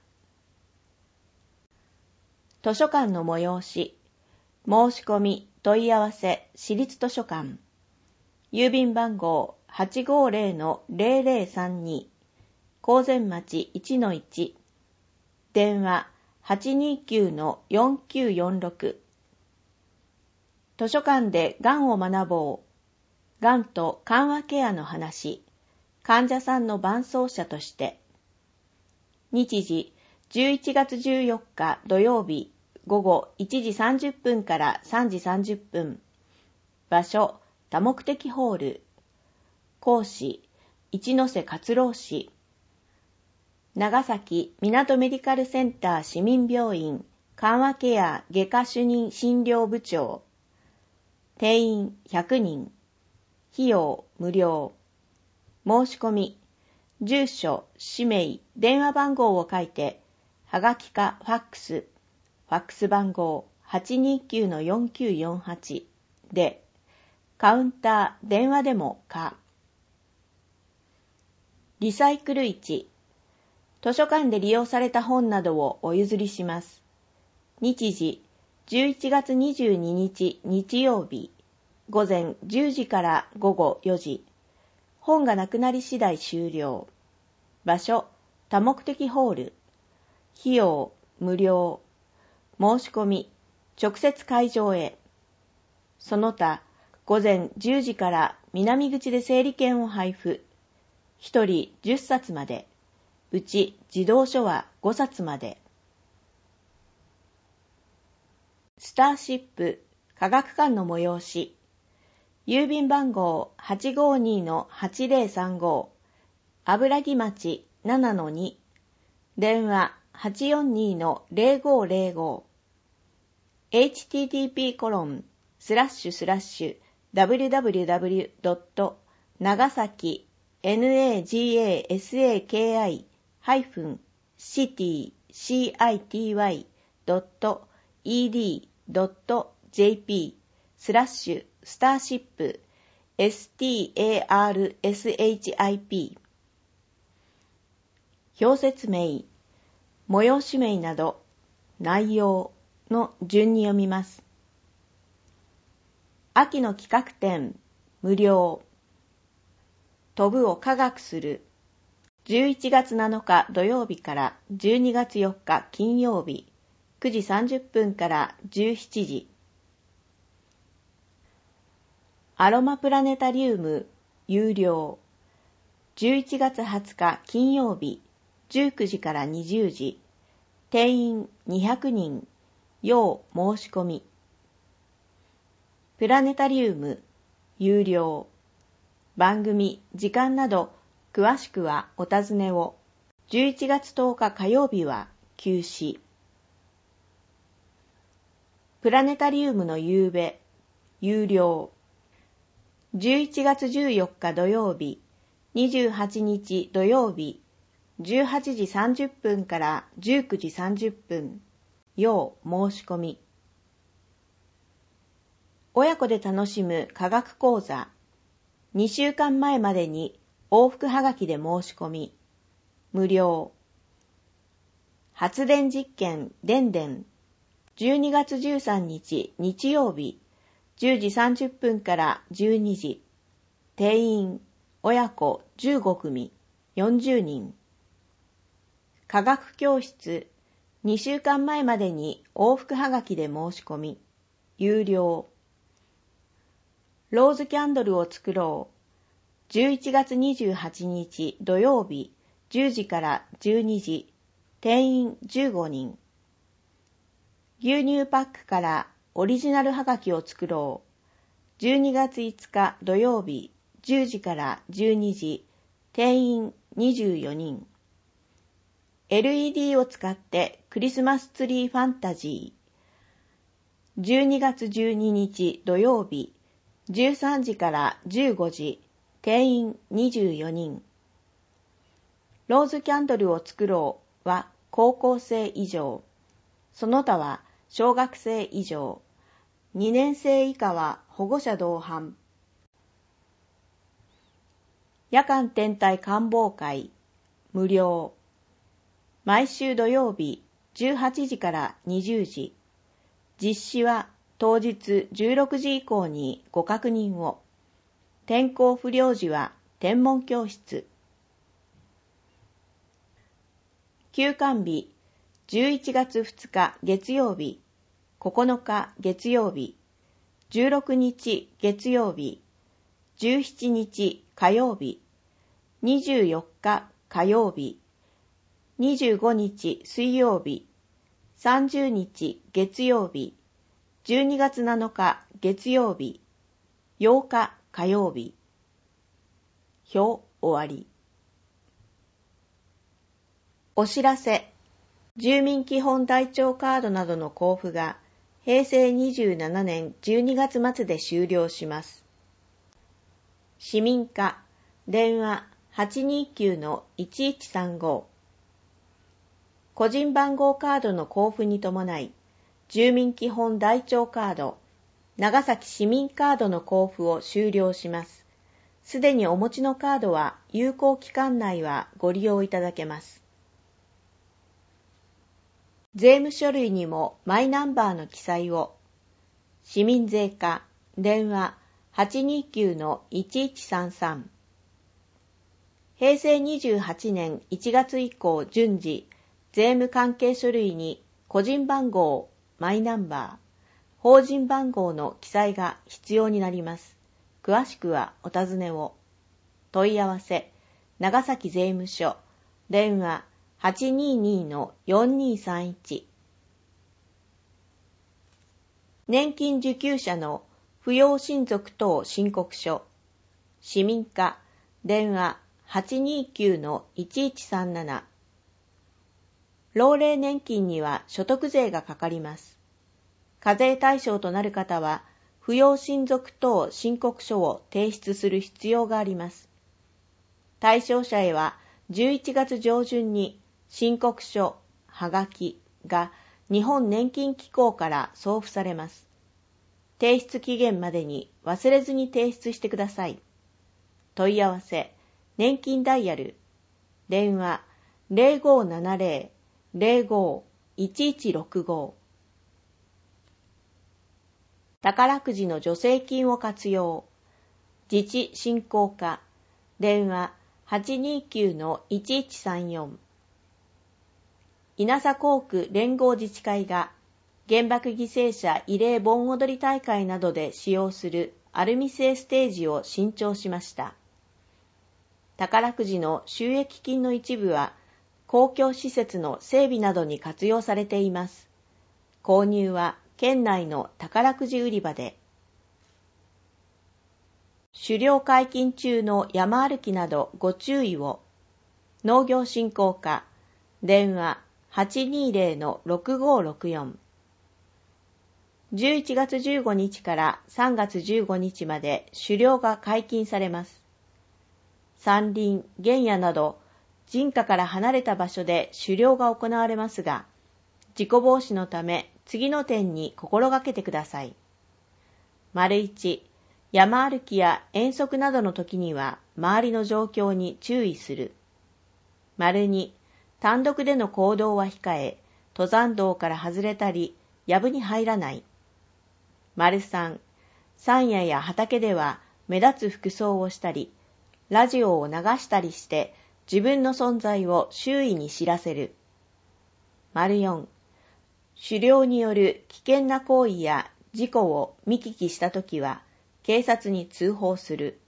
図書館の催し、申し込み、問い合わせ、私立図書館。郵便番号 はちごーぜろのぜろぜろさんに、高善町 いちのいち、電話 はちにーきゅうのよんきゅうよんろく。図書館でがんを学ぼう。がんと緩和ケアの話。患者さんの伴走者として。日時じゅういちがつじゅうよっか土曜日午後いちじさんじゅっぷんからさんじさんじゅっぷん。場所多目的ホール。講師一ノ瀬勝郎氏。長崎みなとメディカルセンター市民病院緩和ケア外科主任診療部長。定員ひゃくにん。費用無料。申し込み、住所、氏名、電話番号を書いて、はがきかファックス、ファックス番号 はちにーきゅうのよんきゅうよんはち で、カウンター、電話でもか。リサイクル市、図書館で利用された本などをお譲りします。日時、じゅういちがつにじゅうににち日曜日、午前じゅうじから午後よじ。本がなくなり次第終了。場所、多目的ホール。費用、無料。申し込み、直接会場へ。その他、午前じゅうじから南口で整理券を配布。ひとりじゅっさつまで。うち児童書はごさつまで。スターシップ科学館の催し。郵便番号 はちごーにのはちぜろさんご、油木町 ななのに、電話 はちよんにのぜろごぜろご、エイチティーティーピーコロンスラッシュスラッシュダブリュダブリュダブリュドット長崎 ナガサキ シティ ドット イーディー ドット ジェーピー スラッシュスターシップ スターシップ 表説明、催し名など内容の順に読みます。秋の企画展無料。飛ぶを科学する。じゅういちがつなのか土曜日からじゅうにがつよっか金曜日くじさんじゅっぷんからじゅうしちじ。アロマプラネタリウム有料。じゅういちがつはつか金曜日じゅうくじからにじゅうじ。定員にひゃくにん。要申し込み。プラネタリウム有料。番組、時間など詳しくはお尋ねを。じゅういちがつとおか火曜日は休止。プラネタリウムの夕べ有料。じゅういちがつじゅうよっか土曜日、にじゅうはちにち土曜日、じゅうはちじさんじゅっぷんからじゅうくじさんじゅっぷん、要申し込み。親子で楽しむ科学講座、にしゅうかんまえまでに往復はがきで申し込み、無料。発電実験でんでん、じゅうにがつじゅうさんにち日曜日、じゅうじさんじゅっぷんからじゅうにじ。定員、親子じゅうごくみ、よんじゅうにん。科学教室、にしゅうかんまえまでに往復はがきで申し込み、有料。ローズキャンドルを作ろう。じゅういちがつにじゅうはちにち土曜日、じゅうじからじゅうにじ。 定員じゅうごにん。牛乳パックからオリジナルはがきを作ろう。じゅうにがついつか土曜日じゅうじからじゅうにじ、定員にじゅうよにん。エルイーディー を使ってクリスマスツリーファンタジー。じゅうにがつじゅうににち土曜日じゅうさんじからじゅうごじ、定員にじゅうよにん。ローズキャンドルを作ろうは高校生以上。その他は小学生以上。にねん生以下は保護者同伴。夜間天体観望会、無料。毎週土曜日じゅうはちじからにじゅうじ。実施は当日じゅうろくじ以降にご確認を。天候不良時は天文教室。休館日じゅういちがつふつか月曜日、ここのか月曜日、じゅうろくにち月曜日、じゅうしちにち火曜日、にじゅうよっか火曜日、にじゅうごにち水曜日、さんじゅうにち月曜日、じゅうにがつなのか月曜日、ようか火曜日。表終わり。お知らせ。住民基本台帳カードなどの交付がへいせいにじゅうななねんじゅうにがつ末で終了します。市民課電話 はちにーきゅうのいちいちさんご。個人番号カードの交付に伴い、住民基本台帳カード、長崎市民カードの交付を終了します。すでにお持ちのカードは有効期間内はご利用いただけます。税務書類にもマイナンバーの記載を。市民税課電話 はちにーきゅうのいちいちさんさん。へいせいにじゅうはちねんいちがつ以降順次、税務関係書類に個人番号、マイナンバー、法人番号の記載が必要になります。詳しくはお尋ねを。問い合わせ、長崎税務署、電話 はちにーにーのよんにーさんいち。年金受給者の扶養親族等申告書、市民課、電話 はちにーきゅうのいちいちさんなな。老齢年金には所得税がかかります。課税対象となる方は、扶養親族等申告書を提出する必要があります。対象者へはじゅういちがつ上旬に申告書、はがきが日本年金機構から送付されます。提出期限までに忘れずに提出してください。問い合わせ、年金ダイヤル、電話 ゼロごーななゼロ ゼロごー いちいちろくご。宝くじの助成金を活用。自治振興課、電話 はちにーきゅうのいちいちさんよん。稲佐工区連合自治会が原爆犠牲者慰霊盆踊り大会などで使用するアルミ製ステージを新調しました。宝くじの収益金の一部は公共施設の整備などに活用されています。購入は県内の宝くじ売り場で。狩猟解禁中の山歩きなどご注意を。農業振興課、電話 はちにーぜろのろくごーろくよん。じゅういちがつじゅうごにちからさんがつじゅうごにちまで狩猟が解禁されます。山林、原野など人家から離れた場所で狩猟が行われますが、事故防止のため次の点に心がけてください。丸いち、山歩きや遠足などの時には周りの状況に注意する。丸に、単独での行動は控え、登山道から外れたり、藪に入らない。丸さん、山野や畑では目立つ服装をしたり、ラジオを流したりして自分の存在を周囲に知らせる。丸よん、狩猟による危険な行為や事故を見聞きしたときは警察に通報する。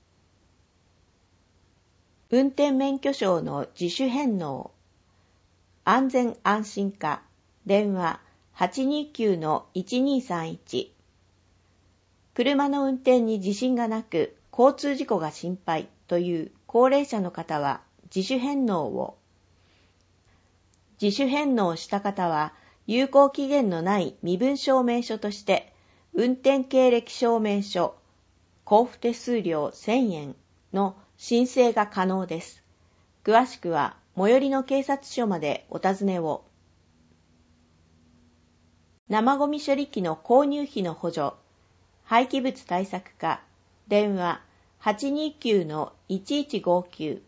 運転免許証の自主返納。 安全安心課電話 はちにーきゅうのいちにーさんいち。車の運転に自信がなく交通事故が心配という高齢者の方は自主返納を。自主返納した方は有効期限のない身分証明書として運転経歴証明書、交付手数料せんえんの申請が可能です。詳しくは最寄りの警察署までお尋ねを。生ゴミ処理機の購入費の補助、廃棄物対策課、電話 はちにーきゅうのいちいちごきゅう。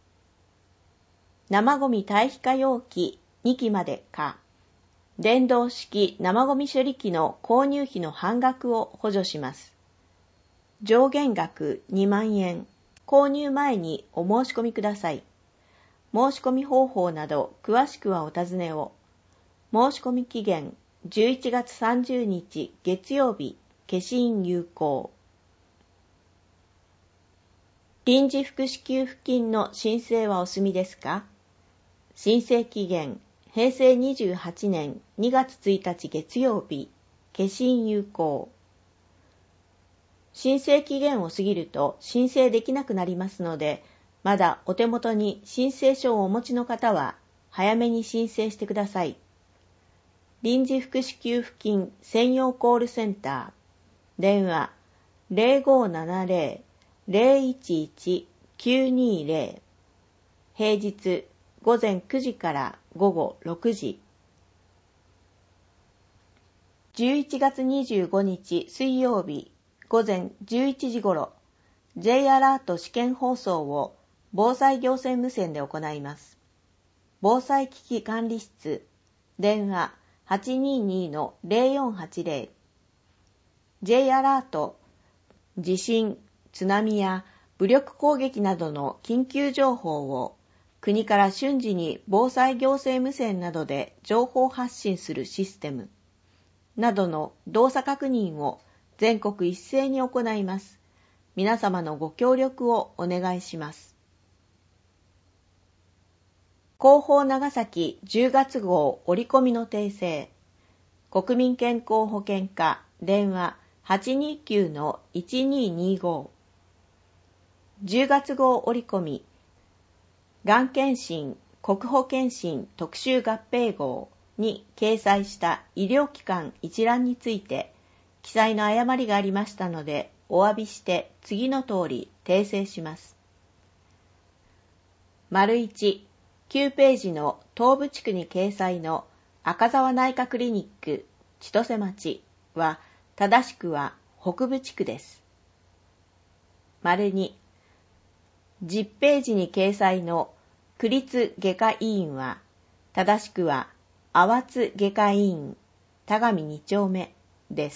生ゴミ堆肥化容器にきまでか、電動式生ゴミ処理機の購入費の半額を補助します。上限額にまんえん、購入前にお申し込みください。申し込み方法など詳しくはお尋ねを。申し込み期限じゅういちがつさんじゅうにち月曜日、消印有効。臨時福祉給付金の申請はお済みですか？申請期限へいせいにじゅうはちねんにがつついたち月曜日、消印有効。申請期限を過ぎると申請できなくなりますので、まだお手元に申請書をお持ちの方は早めに申請してください。臨時福祉給付金専用コールセンター、電話 ゼロごーななゼロ ゼロいちいち きゅうにーゼロ、平日ごぜんくじからごごろくじ。じゅういちがつにじゅうごにち水曜日ごぜんじゅういちじ頃、J アラート試験放送を防災行政無線で行います。防災危機管理室、電話 はちにーにーのゼロよんはちゼロ。J アラート、地震、津波や武力攻撃などの緊急情報を国から瞬時に防災行政無線などで情報発信するシステムなどの動作確認を全国一斉に行います。皆様のご協力をお願いします。広報長崎じゅうがつ号折り込みの訂正。国民健康保険課電話 はちにーきゅうのいちにーにーご。じゅうがつ号折り込み。がん検診、国保健診特集合併号に掲載した医療機関一覧について記載の誤りがありましたのでお詫びして次の通り訂正します。丸いち、きゅうページの東部地区に掲載の赤沢内科クリニック千歳町は正しくは北部地区です。丸に、じゅうページに掲載の区立外科医院は正しくは阿波津外科医院田上に丁目です。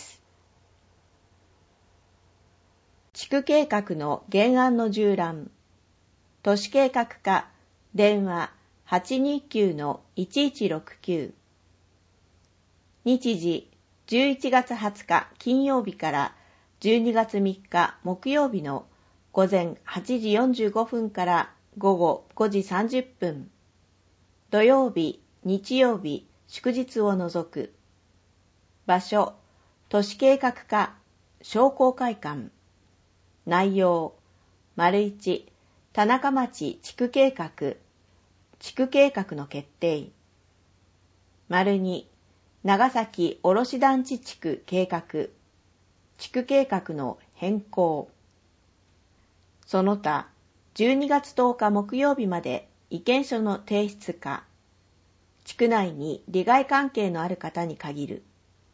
地区計画の原案の従覧。都市計画課電話 はちにーきゅうのいちいちろくきゅう。日時じゅういちがつはつか金曜日からじゅうにがつみっか木曜日のごぜんはちじよんじゅうごふんからごごごじさんじゅっぷん。土曜日、日曜日、祝日を除く。場所、都市計画課、商工会館。内容、丸一、田中町地区計画、地区計画の決定。丸二、長崎卸団地地区計画、地区計画の変更。その他、じゅうにがつとおか木曜日まで意見書の提出か、地区内に利害関係のある方に限る。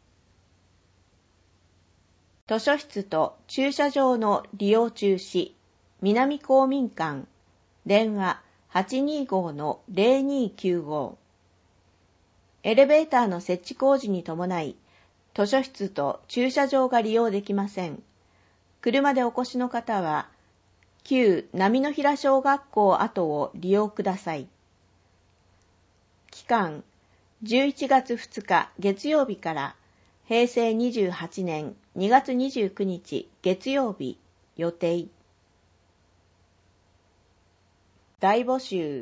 図書室と駐車場の利用中止、南公民館、電話 はちにーごのゼロにーきゅうご。エレベーターの設置工事に伴い、図書室と駐車場が利用できません。車でお越しの方は、旧波の平小学校跡を利用ください。期間、じゅういちがつふつか月曜日からへいせいにじゅうはちねんにがつにじゅうくにち月曜日予定。大募集、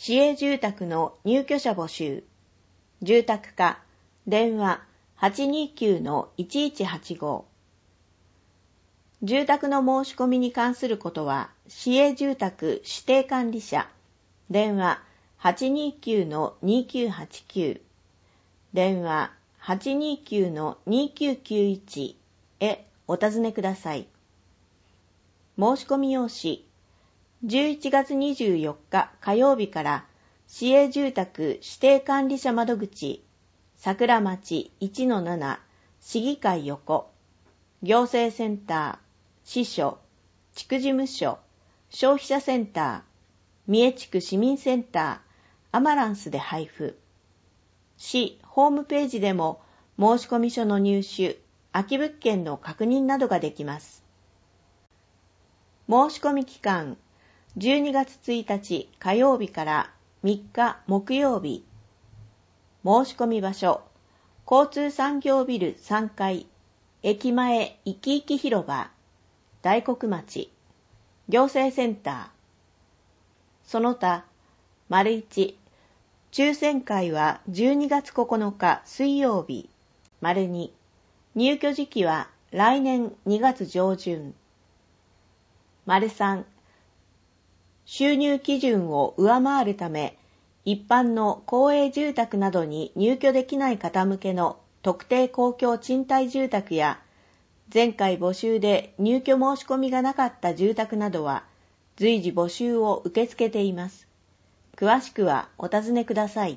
市営住宅の入居者募集。住宅課、電話 はちにーきゅうのいちいちはちご。住宅の申し込みに関することは、市営住宅指定管理者、電話 はちにーきゅうのにきゅうはちきゅう、電話 はちにーきゅうのにきゅうきゅういち へお尋ねください。申し込み用紙、じゅういちがつにじゅうよっか火曜日から市営住宅指定管理者窓口、桜町 いちのなな 市議会横、行政センター、支所、地区事務所、消費者センター、三重地区市民センター、アマランスで配布。市ホームページでも申込書の入手、空き物件の確認などができます。申し込み期間、じゅうにがつついたち火曜日からみっか木曜日。申し込み場所、交通産業ビルさんがい、駅前いきいき広場、大黒町、行政センター。その他、丸一、抽選会はじゅうにがつここのか水曜日。丸二、入居時期は来年にがつ上旬。丸三、収入基準を上回るため、一般の公営住宅などに入居できない方向けの特定公共賃貸住宅や、前回募集で入居申し込みがなかった住宅などは、随時募集を受け付けています。詳しくはお尋ねください。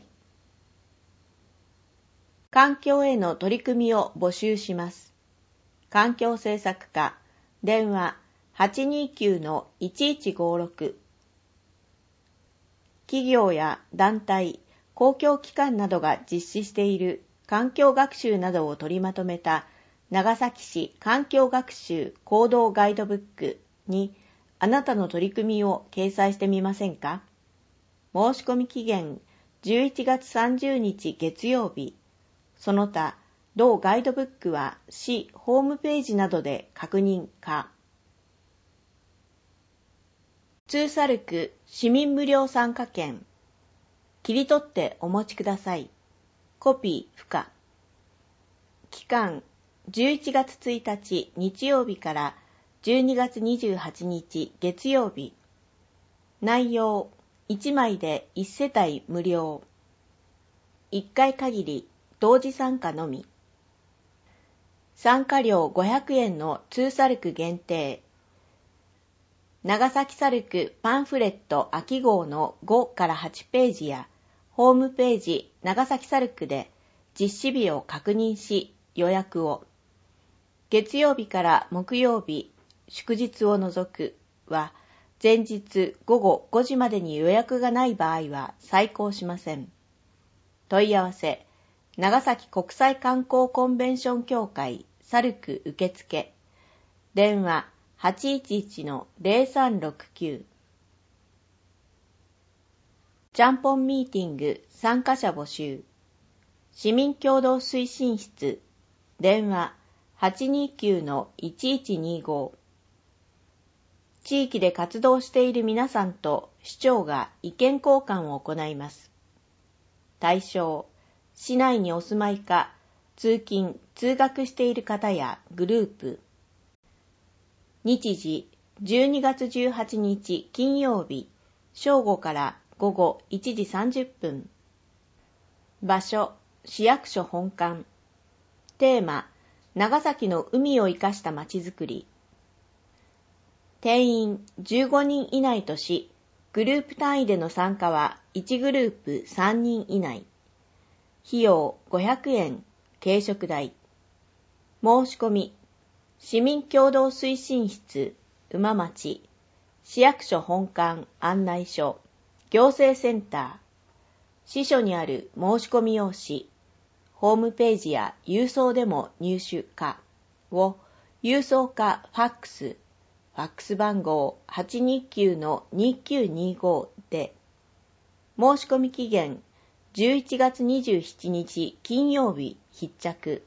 環境への取り組みを募集します。環境政策課、電話 はちにーきゅうのいちいちごろく。企業や団体、公共機関などが実施している環境学習などを取りまとめた長崎市環境学習行動ガイドブックにあなたの取り組みを掲載してみませんか？申し込み期限じゅういちがつさんじゅうにち月曜日。その他、同ガイドブックは市ホームページなどで確認可。通サルク市民無料参加券。切り取ってお持ちください。コピー不可。期間じゅういちがつついたち日曜日からじゅうにがつにじゅうはちにち月曜日。内容いちまいでいちせたい無料。いっかい限り同時参加のみ。参加料ごひゃくえんの通サルク限定。長崎サルクパンフレット秋号のごからはちページやホームページ長崎サルクで実施日を確認し予約を。月曜日から木曜日、祝日を除くは前日ごごごじまでに予約がない場合は再考しません。問い合わせ、長崎国際観光コンベンション協会サルク受付。電話はちいちいちのぜろさんろくきゅう。ちゃんぽんミーティング参加者募集。市民協働推進室。電話はちにーきゅうのいちいちにご。地域で活動している皆さんと市長が意見交換を行います。対象、市内にお住まいか、通勤・通学している方やグループ。日時、じゅうにがつじゅうはちにち金曜日、正午から午後いちじさんじゅっぷん。場所、市役所本館。テーマ、長崎の海を生かしたまちづくり。定員じゅうごにん以内とし、グループ単位での参加はいちグループさんにん以内。費用ごひゃくえん、軽食代。申し込み、市民協働推進室、馬町、市役所本館案内所、行政センター、支所にある申し込み用紙、ホームページや郵送でも入手可を、郵送かファックス、ファックス番号 はちにーきゅうのにきゅうにご で、申し込み期限じゅういちがつにじゅうしちにち金曜日必着。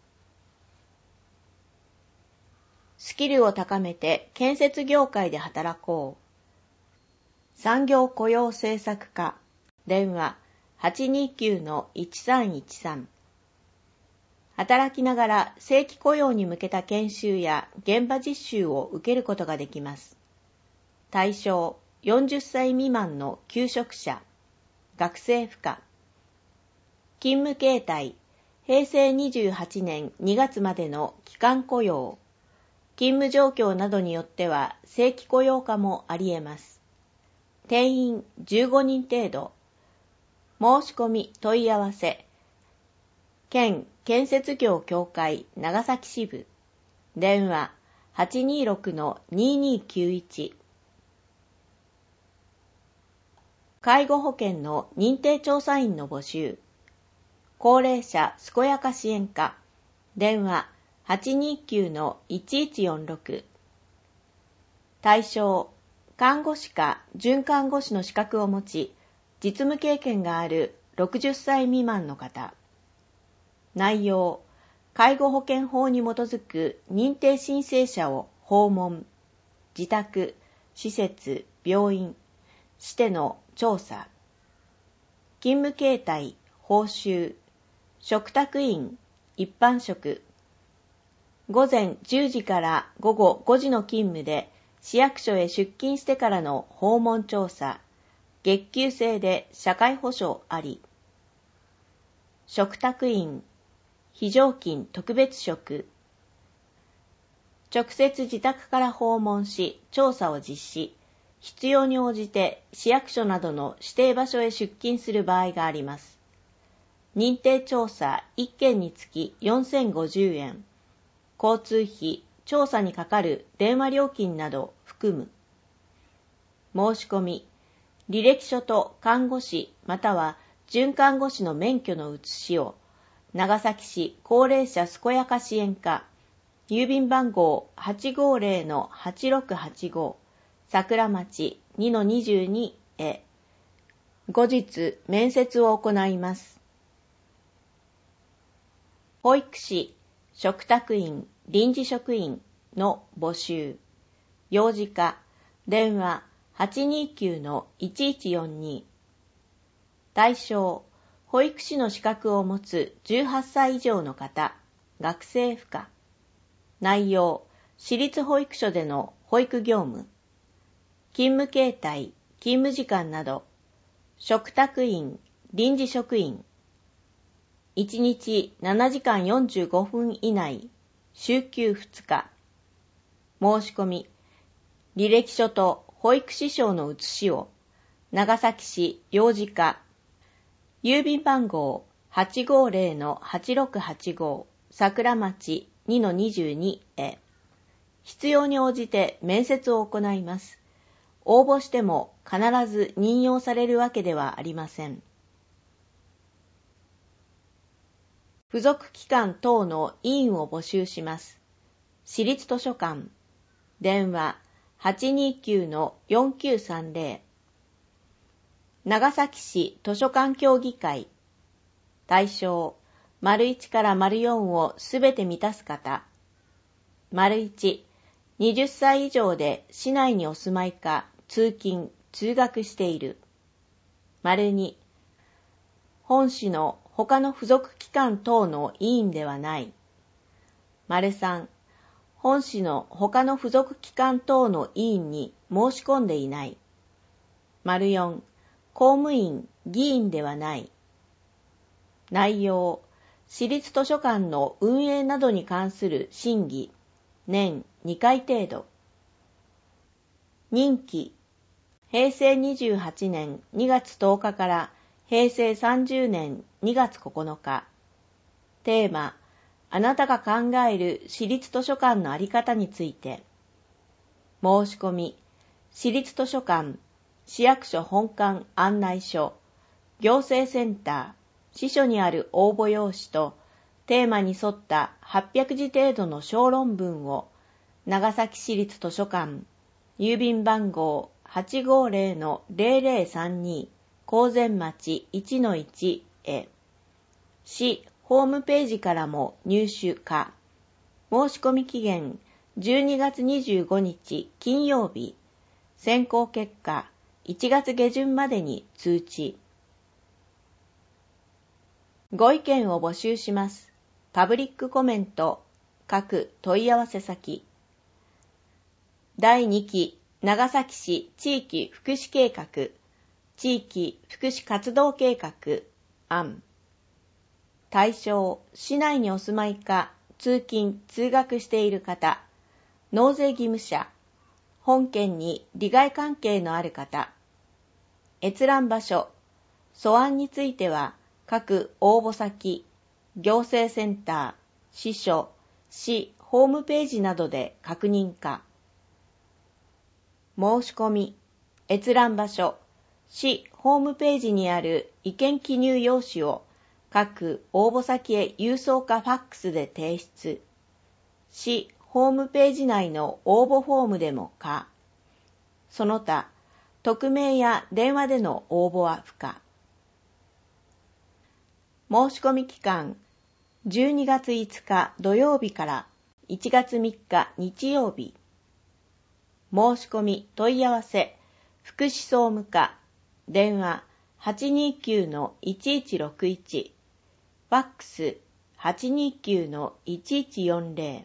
スキルを高めて建設業界で働こう。産業雇用政策課、 電話 はちにーきゅうのいちさんいちさん。働きながら正規雇用に向けた研修や現場実習を受けることができます。対象よんじゅっさい未満の求職者、学生不可。勤務形態、へいせいにじゅうはちねんにがつまでの期間雇用。勤務状況などによっては正規雇用化もあり得ます。定員じゅうごにん程度。申し込み問い合わせ。県建設業協会長崎支部。電話 はちにーろくのにーにーきゅういち。介護保険の認定調査員の募集。高齢者健やか支援課。電話 はちにーきゅうのいちいちよんろく。対象、看護師か准看護師の資格を持ち、実務経験があるろくじゅっさい未満の方。内容、介護保険法に基づく認定申請者を訪問、自宅、施設、病院、しての調査。勤務形態、報酬、嘱託員、一般職。午前じゅうじから午後ごじの勤務で市役所へ出勤してからの訪問調査。月給制で社会保障あり。嘱託員、非常勤特別職。直接自宅から訪問し調査を実施。必要に応じて市役所などの指定場所へ出勤する場合があります。認定調査いっけんにつきよんせんごじゅうえん。交通費、調査にかかる電話料金など含む。申し込み、履歴書と看護師または准看護師の免許の写しを、長崎市高齢者健やか支援課、郵便番号 はちごーぜろのはちろくはちご、桜町 にのにじゅうに へ、後日面接を行います。保育士、嘱託員、臨時職員の募集。幼児科、電話 はちにーきゅうのいちいちよんに。対象、保育士の資格を持つじゅうはっさい以上の方、学生不可。内容、私立保育所での保育業務。勤務形態、勤務時間など。嘱託員、臨時職員。いちにちななじかんよんじゅうごふん以内、週休ふつか。申し込み、履歴書と保育士証の写しを、長崎市幼児課、郵便番号 はちごーぜろのはちろくはちご、桜町 にのにじゅうに へ、必要に応じて面接を行います。応募しても必ず任用されるわけではありません。付属機関等の委員を募集します。市立図書館。電話 はちにーきゅうのよんきゅうさんぜろ。長崎市図書館協議会。対象、丸いちから丸よんをすべて満たす方。丸いち、はたち以上で市内にお住まいか通勤、通学している。丸に、本市の他の付属機関等の委員ではない。丸さん、本市の他の付属機関等の委員に申し込んでいない。丸よん、公務員、議員ではない。内容、市立図書館の運営などに関する審議、年にかい程度。任期、へいせいにじゅうはちねんにがつとおかからへいせいさんじゅうねんにがつここのか。テーマ、あなたが考える市立図書館のあり方について。申し込み、市立図書館、市役所本館案内所、行政センター、支所にある応募用紙と、テーマに沿ったはっぴゃくじ程度の小論文を、長崎市立図書館、郵便番号 はちごーぜろのぜろぜろさんに、高前町 いちのいち へ、市ホームページからも入手可。申し込み期限じゅうにがつにじゅうごにち金曜日。選考結果いちがつげじゅんまでに通知。 ご意見を募集します。パブリックコメント、各問い合わせ先。だいにき長崎市地域福祉計画、地域福祉活動計画案。対象、市内にお住まいか通勤・通学している方、納税義務者、本県に利害関係のある方。閲覧場所、素案については各応募先、行政センター、支所、市ホームページなどで確認か。申し込み、閲覧場所、市ホームページにある意見記入用紙を各応募先へ郵送かファックスで提出。市ホームページ内の応募フォームでもか。その他、匿名や電話での応募は不可。申し込み期間、じゅうにがついつか土曜日からいちがつみっか日曜日。申し込み問い合わせ、福祉総務課、電話 はちにーきゅうのいちいちろくいち、ファックス はちにーきゅうのいちいちよんぜろ。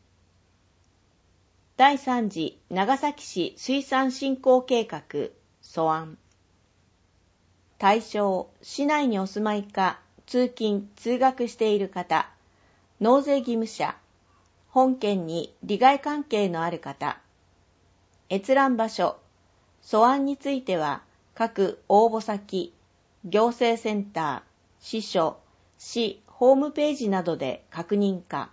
だいさん次長崎市水産振興計画素案。対象、市内にお住まいか通勤・通学している方、納税義務者、本県に利害関係のある方。閲覧場所、素案については各応募先、行政センター、支所、市ホームページなどで確認か。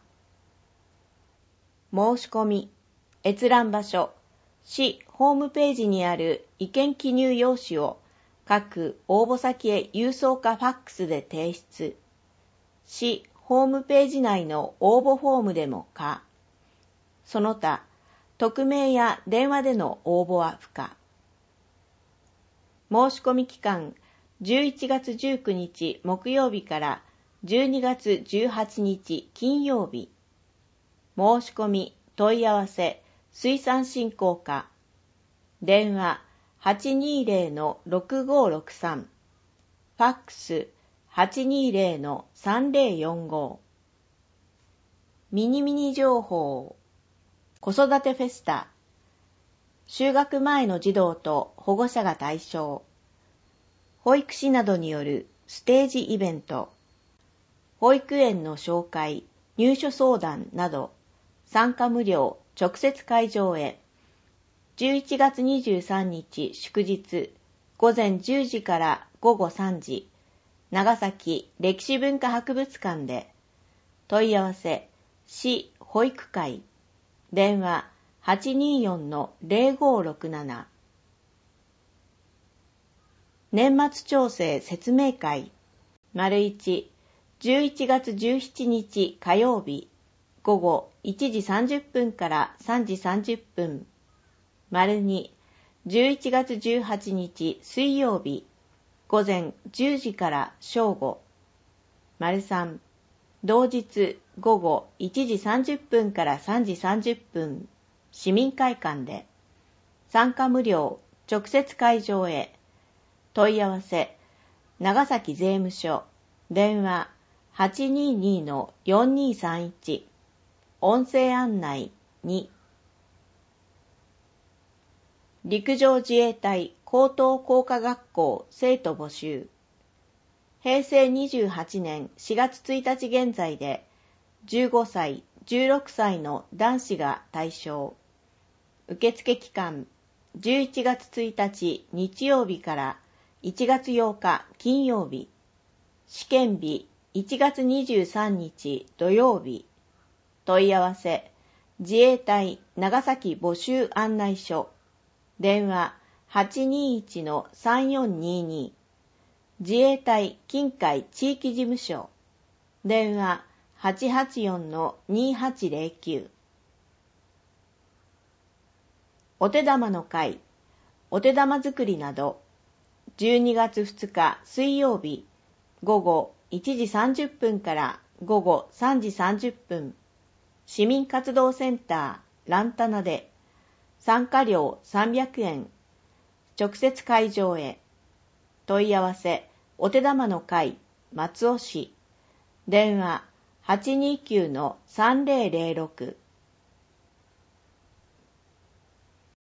申し込み、閲覧場所、市ホームページにある意見記入用紙を各応募先へ郵送かファックスで提出。市ホームページ内の応募フォームでもか。その他、匿名や電話での応募は不可。申し込み期間、じゅういちがつじゅうくにち木曜日からじゅうにがつじゅうはちにち金曜日。申し込み、問い合わせ、水産振興課。電話 はちにーぜろのろくごーろくさん。ファックス はちにーぜろのさんぜろよんご。ミニミニ情報。子育てフェスタ。就学前の児童と保護者が対象。保育士などによるステージイベント。保育園の紹介、入所相談など、参加無料、直接会場へ。じゅういちがつにじゅうさんにち祝日、ごぜんじゅうじからごごさんじ、長崎歴史文化博物館で。問い合わせ、市保育会。電話 はちにーよんのぜろごーろくなな。年末調整説明会。丸いち、じゅういちがつじゅうしちにち火曜日、午後いちじさんじゅっぷんからさんじさんじゅっぷん。丸に、じゅういちがつじゅうはちにち水曜日、午前じゅうじから正午。丸さん、同日午後いちじさんじゅっぷんからさんじさんじゅっぷん、市民会館で。参加無料、直接会場へ。問い合わせ、長崎税務署、電話 はちにーにのよんにーさんいち。音声案内に。陸上自衛隊高等工科学校生徒募集。へいせいにじゅうはちねんしがつついたち現在で、じゅうごさい、じゅうろくさいの男子が対象。受付期間、じゅういちがつついたち日曜日からいちがつようか金曜日。試験日、いちがつにじゅうさんにち土曜日。問い合わせ、自衛隊長崎募集案内所。電話 はちにーいちのさんよんにーに。自衛隊近海地域事務所。電話 はちはちよんのにはちぜろきゅう。お手玉の会、お手玉作りなど、じゅうにがつふつか水曜日、午後いちじさんじゅっぷんから午後さんじさんじゅっぷん、市民活動センターランタナで、参加料さんびゃくえん、直接会場へ。問い合わせ、お手玉の会、松尾市。 電話 はちにーきゅうのさんぜろぜろろく